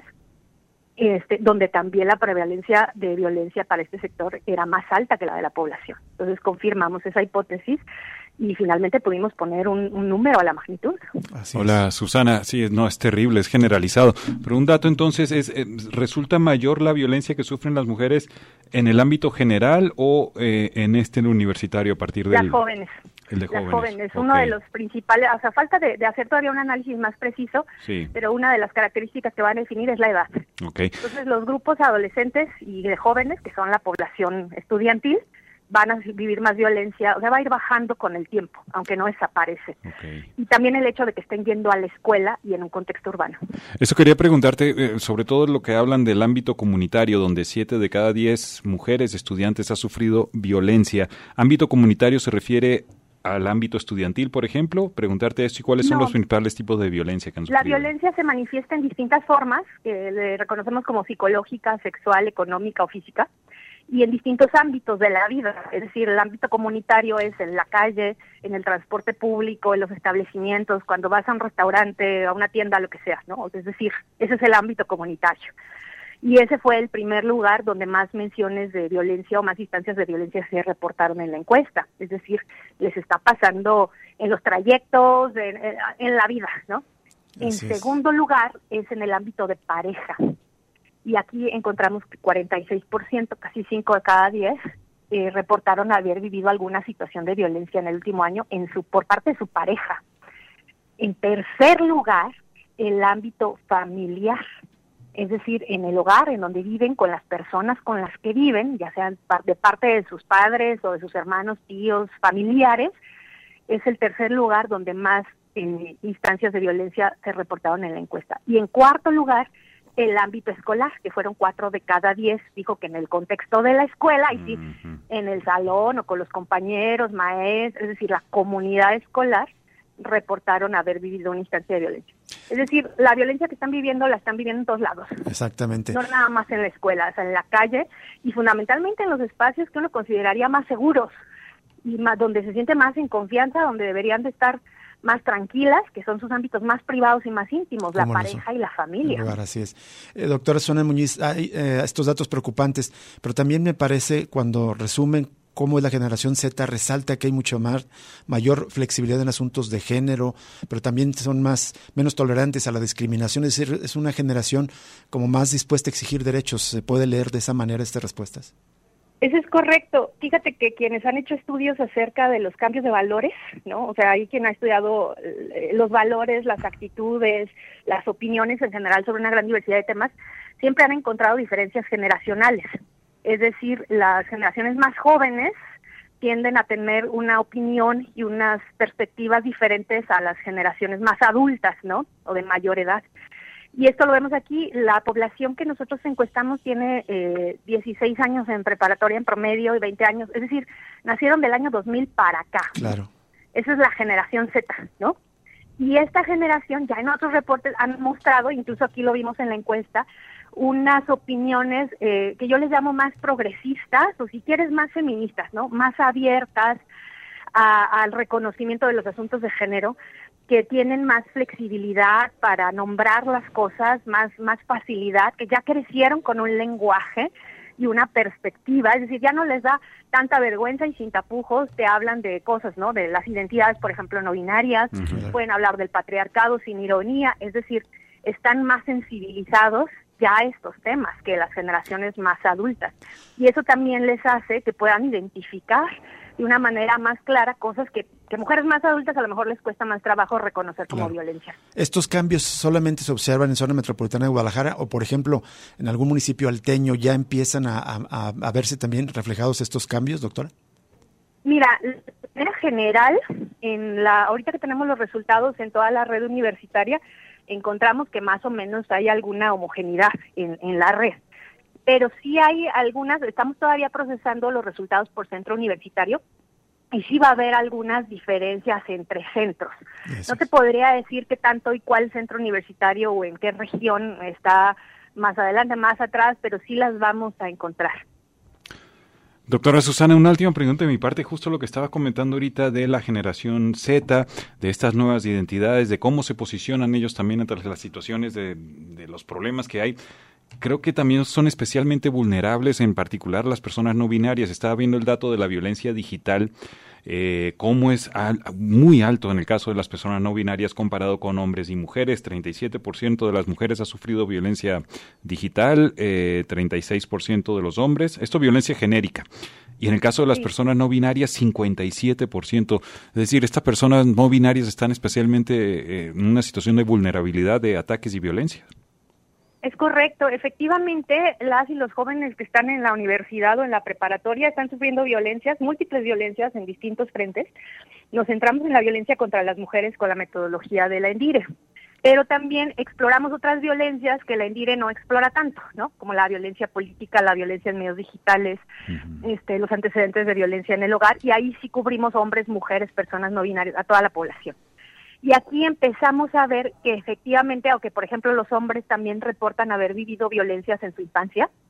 donde también la prevalencia de violencia para este sector era más alta que la de la población. Entonces confirmamos esa hipótesis y finalmente pudimos poner un número a la magnitud. Hola, Susana. Sí, no, es terrible, es generalizado. Pero un dato entonces ¿resulta mayor la violencia que sufren las mujeres en el ámbito general o en el universitario a partir del... Las jóvenes. El de jóvenes. Las jóvenes, uno de los principales, o sea, falta de hacer todavía un análisis más preciso, sí, pero una de las características que van a definir es la edad. Okay. Entonces, los grupos adolescentes y de jóvenes, que son la población estudiantil, van a vivir más violencia, o sea, va a ir bajando con el tiempo, aunque no desaparece. Okay. Y también el hecho de que estén yendo a la escuela y en un contexto urbano. Eso quería preguntarte, sobre todo lo que hablan del ámbito comunitario, donde 7 de cada 10 mujeres estudiantes ha sufrido violencia. ¿Ámbito comunitario se refiere al ámbito estudiantil, por ejemplo? Preguntarte esto y cuáles son los principales tipos de violencia que han sufrido. La violencia se manifiesta en distintas formas, que le reconocemos como psicológica, sexual, económica o física, y en distintos ámbitos de la vida, es decir, el ámbito comunitario es en la calle, en el transporte público, en los establecimientos, cuando vas a un restaurante, a una tienda, lo que sea, ¿no? Es decir, ese es el ámbito comunitario. Y ese fue el primer lugar donde más menciones de violencia o más instancias de violencia se reportaron en la encuesta, es decir, les está pasando en los trayectos, en la vida, ¿no? En segundo lugar es en el ámbito de pareja. Y aquí encontramos que 46%, casi 5 de cada 10, reportaron haber vivido alguna situación de violencia en el último año por parte de su pareja. En tercer lugar, el ámbito familiar, es decir, en el hogar, en donde viven, con las personas con las que viven, ya sean de parte de sus padres o de sus hermanos, tíos, familiares, es el tercer lugar donde más instancias de violencia se reportaron en la encuesta. Y en cuarto lugar, el ámbito escolar, que fueron 4 de cada 10, dijo que en el contexto de la escuela, y sí, en el salón o con los compañeros, maestros, es decir, la comunidad escolar, reportaron haber vivido una instancia de violencia. Es decir, la violencia que están viviendo la están viviendo en todos lados. Exactamente. No nada más en la escuela, o sea, en la calle y fundamentalmente en los espacios que uno consideraría más seguros y más, donde se siente más en confianza, donde deberían de estar más tranquilas, que son sus ámbitos más privados y más íntimos, la pareja y la familia. Lugar, así es. Doctora Susana Muñiz, hay estos datos preocupantes, pero también me parece, cuando resumen cómo es la generación Z, resalta que hay mayor flexibilidad en asuntos de género, pero también son menos tolerantes a la discriminación, es decir, es una generación como más dispuesta a exigir derechos. ¿Se puede leer de esa manera estas respuestas? Eso es correcto. Fíjate que quienes han hecho estudios acerca de los cambios de valores, ¿no? O sea, hay quien ha estudiado los valores, las actitudes, las opiniones en general sobre una gran diversidad de temas, siempre han encontrado diferencias generacionales. Es decir, las generaciones más jóvenes tienden a tener una opinión y unas perspectivas diferentes a las generaciones más adultas, ¿no? O de mayor edad. Y esto lo vemos aquí, la población que nosotros encuestamos tiene 16 años en preparatoria en promedio y 20 años, es decir, nacieron del año 2000 para acá. Claro. Esa es la generación Z, ¿no? Y esta generación ya en otros reportes han mostrado, incluso aquí lo vimos en la encuesta, unas opiniones que yo les llamo más progresistas, o si quieres más feministas, ¿no? Más abiertas al reconocimiento de los asuntos de género, que tienen más flexibilidad para nombrar las cosas, más facilidad, que ya crecieron con un lenguaje y una perspectiva, es decir, ya no les da tanta vergüenza y sin tapujos te hablan de cosas, ¿no? De las identidades, por ejemplo, no binarias, pueden hablar del patriarcado sin ironía, es decir, están más sensibilizados ya a estos temas que las generaciones más adultas. Y eso también les hace que puedan identificar de una manera más clara cosas que mujeres más adultas a lo mejor les cuesta más trabajo reconocer como violencia. ¿Estos cambios solamente se observan en zona metropolitana de Guadalajara o, por ejemplo, en algún municipio alteño ya empiezan a verse también reflejados estos cambios, doctora? Mira, en general, ahorita que tenemos los resultados en toda la red universitaria, encontramos que más o menos hay alguna homogeneidad en la red. Pero sí hay algunas, estamos todavía procesando los resultados por centro universitario, y sí va a haber algunas diferencias entre centros. No te podría decir qué tanto y cuál centro universitario o en qué región está más adelante, más atrás, pero sí las vamos a encontrar. Doctora Susana, una última pregunta de mi parte, justo lo que estaba comentando ahorita de la generación Z, de estas nuevas identidades, de cómo se posicionan ellos también ante las situaciones de los problemas que hay. Creo que también son especialmente vulnerables, en particular las personas no binarias. Estaba viendo el dato de la violencia digital, cómo es muy alto en el caso de las personas no binarias comparado con hombres y mujeres. 37% de las mujeres ha sufrido violencia digital, 36% de los hombres. Esto violencia genérica. Y en el caso de las personas no binarias, 57%. Es decir, estas personas no binarias están especialmente en una situación de vulnerabilidad de ataques y violencia. Es correcto, efectivamente las y los jóvenes que están en la universidad o en la preparatoria están sufriendo violencias, múltiples violencias en distintos frentes. Nos centramos en la violencia contra las mujeres con la metodología de la ENDIRE, pero también exploramos otras violencias que la ENDIRE no explora tanto, ¿no? Como la violencia política, la violencia en medios digitales, los antecedentes de violencia en el hogar, y ahí sí cubrimos hombres, mujeres, personas no binarias, a toda la población. Y aquí empezamos a ver que efectivamente, aunque por ejemplo los hombres también reportan haber vivido violencias en su infancia,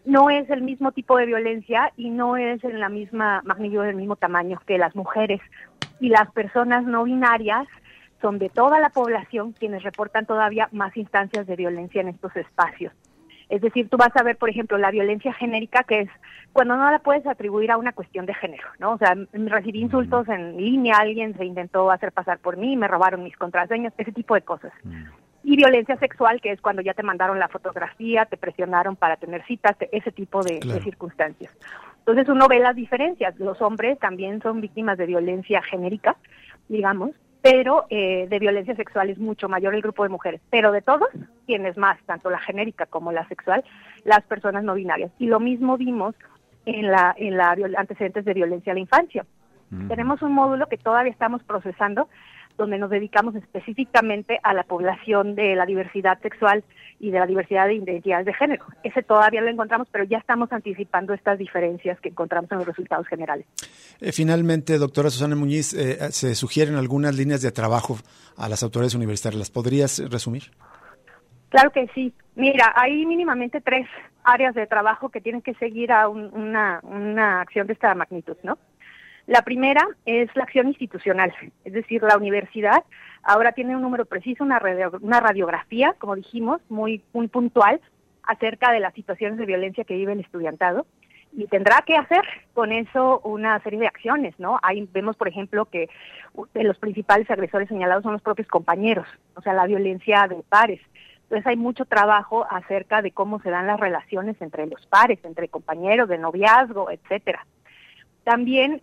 no es el mismo tipo de violencia y no es en la misma magnitud, del mismo tamaño que las mujeres. Y las personas no binarias son de toda la población quienes reportan todavía más instancias de violencia en estos espacios. Es decir, tú vas a ver, por ejemplo, la violencia genérica, que es cuando no la puedes atribuir a una cuestión de género, ¿no? O sea, recibí insultos en línea, alguien se intentó hacer pasar por mí, me robaron mis contraseñas, ese tipo de cosas. Y violencia sexual, que es cuando ya te mandaron la fotografía, te presionaron para tener citas, ese tipo de circunstancias. Entonces uno ve las diferencias. Los hombres también son víctimas de violencia genérica, digamos, pero de violencia sexual es mucho mayor el grupo de mujeres. Pero de todos, tienes más, tanto la genérica como la sexual, las personas no binarias. Y lo mismo vimos en la antecedentes de violencia a la infancia. Tenemos un módulo que todavía estamos procesando, donde nos dedicamos específicamente a la población de la diversidad sexual y de la diversidad de identidades de género. Ese todavía lo encontramos, pero ya estamos anticipando estas diferencias que encontramos en los resultados generales. Finalmente, doctora Susana Muñiz, se sugieren algunas líneas de trabajo a las autoridades universitarias. ¿Las podrías resumir? Claro que sí. Mira, hay mínimamente 3 áreas de trabajo que tienen que seguir a una acción de esta magnitud, ¿no? La primera es la acción institucional, es decir, la universidad ahora tiene un número preciso, una radiografía, como dijimos, muy puntual acerca de las situaciones de violencia que vive el estudiantado y tendrá que hacer con eso una serie de acciones, ¿no? Ahí vemos, por ejemplo, que los principales agresores señalados son los propios compañeros, o sea, la violencia de pares. Entonces hay mucho trabajo acerca de cómo se dan las relaciones entre los pares, entre compañeros, de noviazgo, etcétera. También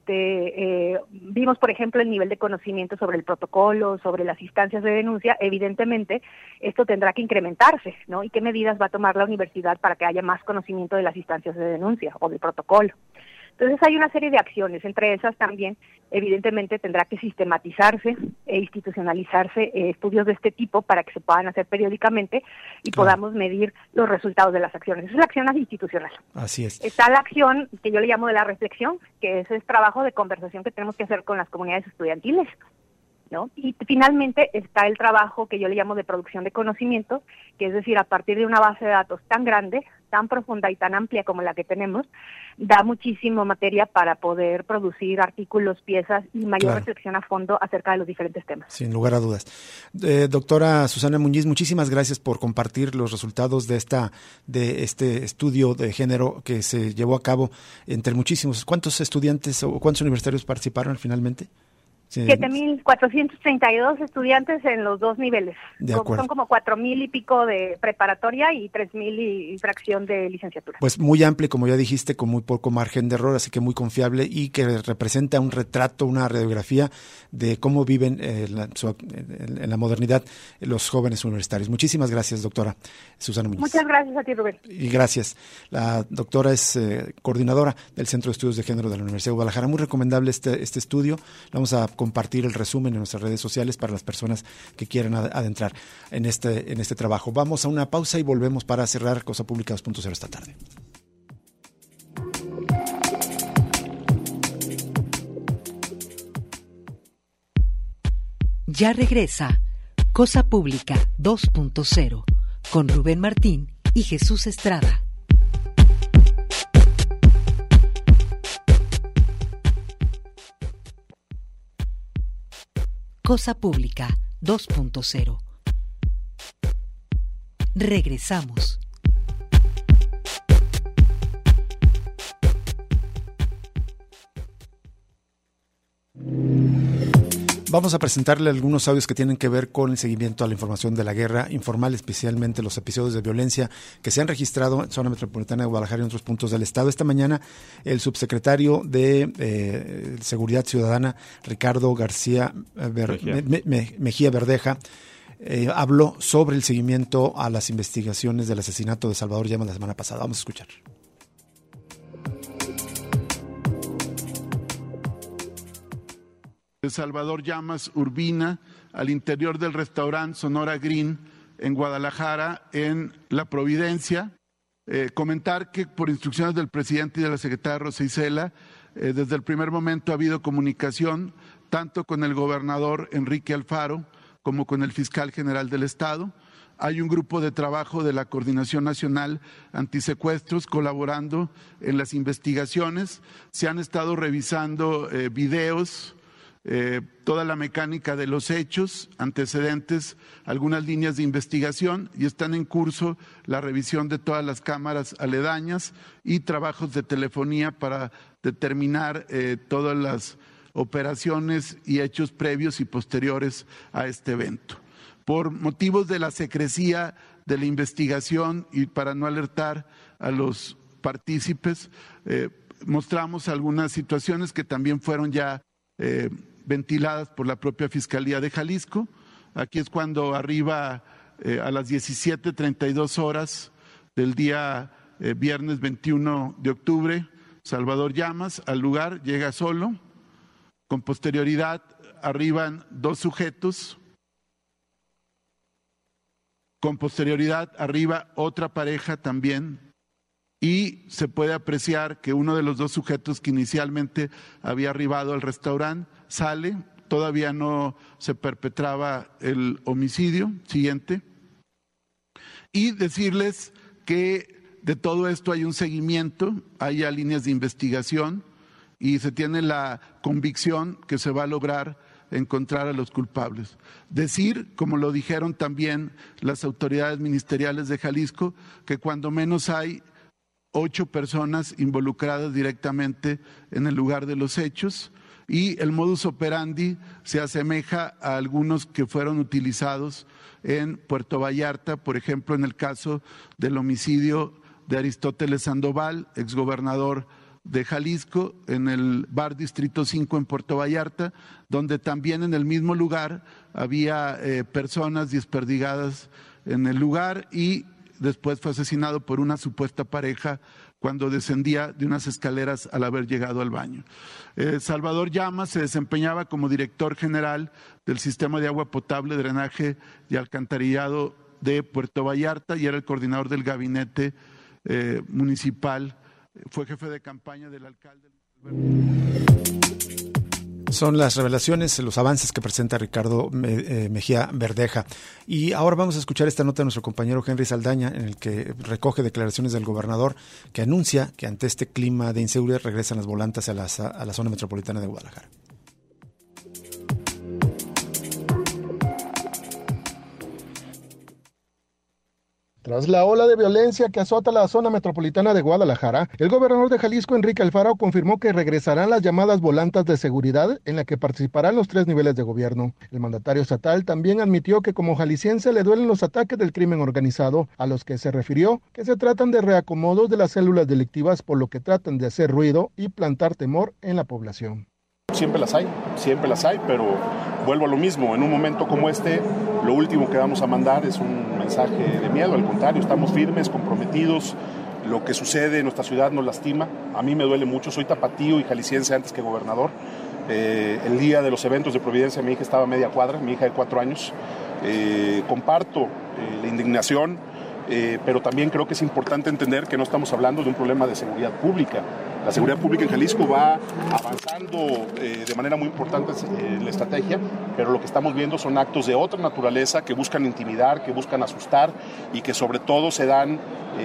vimos, por ejemplo, el nivel de conocimiento sobre el protocolo, sobre las instancias de denuncia. Evidentemente, esto tendrá que incrementarse, ¿no? ¿Y qué medidas va a tomar la universidad para que haya más conocimiento de las instancias de denuncia o del protocolo? Entonces hay una serie de acciones, entre esas también, evidentemente, tendrá que sistematizarse e institucionalizarse estudios de este tipo para que se puedan hacer periódicamente y podamos medir los resultados de las acciones. Esa es la acción institucional. Así es. Está la acción que yo le llamo de la reflexión, que ese es trabajo de conversación que tenemos que hacer con las comunidades estudiantiles, ¿no? Y finalmente está el trabajo que yo le llamo de producción de conocimiento, que es decir, a partir de una base de datos tan grande, tan profunda y tan amplia como la que tenemos, da muchísimo materia para poder producir artículos, piezas y mayor reflexión a fondo acerca de los diferentes temas. Sin lugar a dudas. Doctora Susana Muñiz, muchísimas gracias por compartir los resultados de este estudio de género que se llevó a cabo entre muchísimos. ¿Cuántos estudiantes o cuántos universitarios participaron finalmente? 7,432 estudiantes en los 2 niveles. Son como 4,000 y pico de preparatoria y 3,000 y fracción de licenciatura. Pues muy amplio, como ya dijiste, con muy poco margen de error, así que muy confiable y que representa un retrato, una radiografía de cómo viven en la modernidad los jóvenes universitarios. Muchísimas gracias, doctora Susana Muñiz. Muchas gracias a ti, Rubén. Y gracias. La doctora es coordinadora del Centro de Estudios de Género de la Universidad de Guadalajara. Muy recomendable este estudio. Vamos a compartir el resumen en nuestras redes sociales para las personas que quieran adentrar en este trabajo. Vamos a una pausa y volvemos para cerrar Cosa Pública 2.0 esta tarde. Ya regresa Cosa Pública 2.0 con Rubén Martín y Jesús Estrada. Cosa Pública 2.0. Regresamos. Vamos a presentarle algunos audios que tienen que ver con el seguimiento a la información de la guerra informal, especialmente los episodios de violencia que se han registrado en zona metropolitana de Guadalajara y en otros puntos del estado. Esta mañana el subsecretario de Seguridad Ciudadana, Ricardo García Mejía Verdeja, habló sobre el seguimiento a las investigaciones del asesinato de Salvador Llamas la semana pasada. Vamos a escuchar. De Salvador Llamas Urbina al interior del restaurante Sonora Green en Guadalajara, en La Providencia. Comentar que por instrucciones del presidente y de la secretaria Rosa Isela, desde el primer momento ha habido comunicación tanto con el gobernador Enrique Alfaro como con el fiscal general del Estado. Hay un grupo de trabajo de la Coordinación Nacional Antisecuestros colaborando en las investigaciones. Se han estado revisando videos, toda la mecánica de los hechos, antecedentes, algunas líneas de investigación, y están en curso la revisión de todas las cámaras aledañas y trabajos de telefonía para determinar todas las operaciones y hechos previos y posteriores a este evento. Por motivos de la secrecía de la investigación y para no alertar a los partícipes, mostramos algunas situaciones que también fueron ya ventiladas por la propia Fiscalía de Jalisco. Aquí es cuando arriba a las 17:32 horas del día viernes 21 de octubre, Salvador Llamas al lugar, llega solo. Con posterioridad arriban 2 sujetos. Con posterioridad arriba otra pareja también. Y se puede apreciar que uno de los 2 sujetos que inicialmente había arribado al restaurante sale. Todavía no se perpetraba el homicidio siguiente. Y decirles que de todo esto hay un seguimiento, hay ya líneas de investigación y se tiene la convicción que se va a lograr encontrar a los culpables. Decir, como lo dijeron también las autoridades ministeriales de Jalisco, que cuando menos hay 8 personas involucradas directamente en el lugar de los hechos, y el modus operandi se asemeja a algunos que fueron utilizados en Puerto Vallarta, por ejemplo, en el caso del homicidio de Aristóteles Sandoval, exgobernador de Jalisco, en el bar Distrito 5 en Puerto Vallarta, donde también en el mismo lugar había personas desperdigadas en el lugar y después fue asesinado por una supuesta pareja cuando descendía de unas escaleras al haber llegado al baño. Salvador Llamas se desempeñaba como director general del Sistema de Agua Potable, Drenaje y Alcantarillado de Puerto Vallarta y era el coordinador del gabinete municipal. Fue jefe de campaña del alcalde. Son las revelaciones, los avances que presenta Ricardo Mejía Verdeja. Y ahora vamos a escuchar esta nota de nuestro compañero Henry Saldaña, en el que recoge declaraciones del gobernador que anuncia que ante este clima de inseguridad regresan las volantas a la zona metropolitana de Guadalajara. Tras la ola de violencia que azota la zona metropolitana de Guadalajara, el gobernador de Jalisco, Enrique Alfaro, confirmó que regresarán las llamadas volantas de seguridad en la que participarán los 3 niveles de gobierno. El mandatario estatal también admitió que como jalisciense le duelen los ataques del crimen organizado, a los que se refirió que se tratan de reacomodos de las células delictivas, por lo que tratan de hacer ruido y plantar temor en la población. Siempre las hay, pero vuelvo a lo mismo. En un momento como este, lo último que vamos a mandar es un mensaje de miedo. Al contrario, estamos firmes, comprometidos. Lo que sucede en nuestra ciudad nos lastima. A mí me duele mucho. Soy tapatío y jalisciense antes que gobernador. El día de los eventos de Providencia, mi hija estaba a media cuadra, mi hija de 4 años. Comparto la indignación, pero también creo que es importante entender que no estamos hablando de un problema de seguridad pública. La seguridad pública en Jalisco va avanzando de manera muy importante en la estrategia, pero lo que estamos viendo son actos de otra naturaleza que buscan intimidar, que buscan asustar y que sobre todo se dan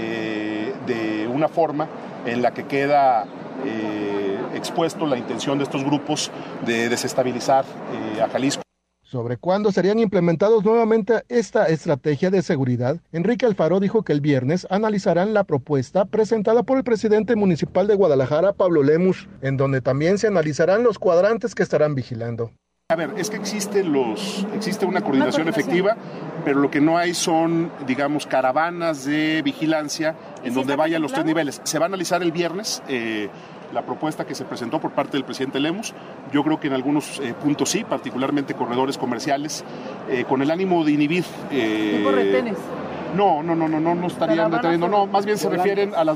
de una forma en la que queda expuesto la intención de estos grupos de desestabilizar a Jalisco. Sobre cuándo serían implementados nuevamente esta estrategia de seguridad, Enrique Alfaro dijo que el viernes analizarán la propuesta presentada por el presidente municipal de Guadalajara, Pablo Lemus, en donde también se analizarán los cuadrantes que estarán vigilando. A ver, es que existe una coordinación efectiva, pero lo que no hay son, digamos, caravanas de vigilancia en donde vayan los 3 niveles. Se va a analizar el viernes la propuesta que se presentó por parte del presidente Lemus. Yo creo que en algunos puntos sí, particularmente corredores comerciales, con el ánimo de inhibir... ¿Tipo retenes? No estarían deteniendo, no, más bien se refieren a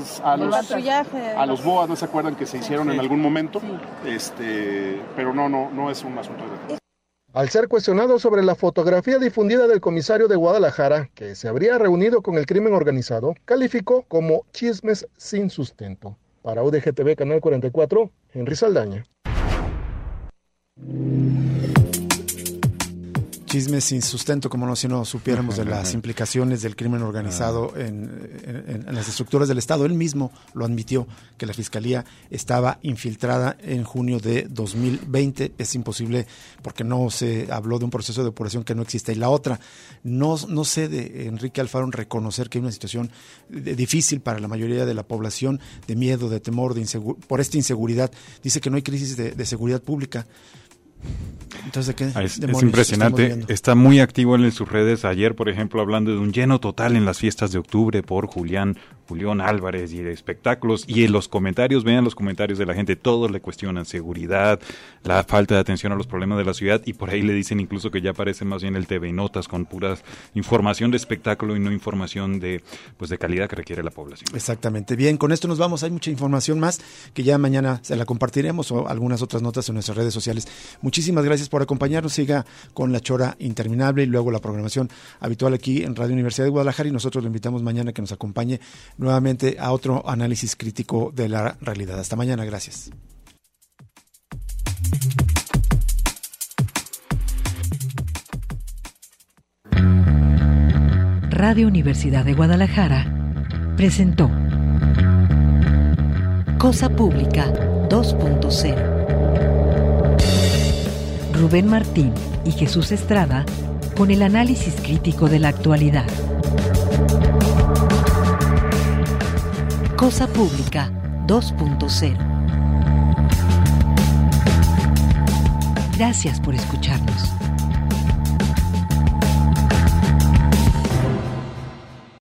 los BOAs, ¿no se acuerdan que se hicieron en algún momento? Sí. Pero no es un asunto de... Al ser cuestionado sobre la fotografía difundida del comisario de Guadalajara, que se habría reunido con el crimen organizado, calificó como chismes sin sustento. Para UDGTV Canal 44, Henry Saldaña. Chismes sin sustento, como no, si no supiéramos de las implicaciones del crimen organizado en las estructuras del Estado. Él mismo lo admitió, que la Fiscalía estaba infiltrada en junio de 2020. Es imposible porque no se habló de un proceso de depuración que no existe. Y la otra, no cede Enrique Alfaro en reconocer que hay una situación difícil para la mayoría de la población, de miedo, de temor, por esta inseguridad. Dice que no hay crisis de seguridad pública. Entonces, ¿de qué es impresionante, está muy activo en sus redes. Ayer, por ejemplo, hablando de un lleno total en las fiestas de octubre por Julián Álvarez y de espectáculos, y en los comentarios, vean los comentarios de la gente, todos le cuestionan seguridad, la falta de atención a los problemas de la ciudad, y por ahí le dicen incluso que ya aparece más bien el TV Notas con puras información de espectáculo y no información de calidad que requiere la población. Exactamente. Bien, con esto nos vamos. Hay mucha información más que ya mañana se la compartiremos, o algunas otras notas en nuestras redes sociales. Muchísimas gracias por acompañarnos. Siga con La Chora Interminable y luego la programación habitual aquí en Radio Universidad de Guadalajara, y nosotros lo invitamos mañana a que nos acompañe nuevamente a otro análisis crítico de la realidad. Hasta mañana, gracias. Radio Universidad de Guadalajara presentó Cosa Pública 2.0. Rubén Martín y Jesús Estrada con el análisis crítico de la actualidad. Cosa Pública 2.0. Gracias por escucharnos.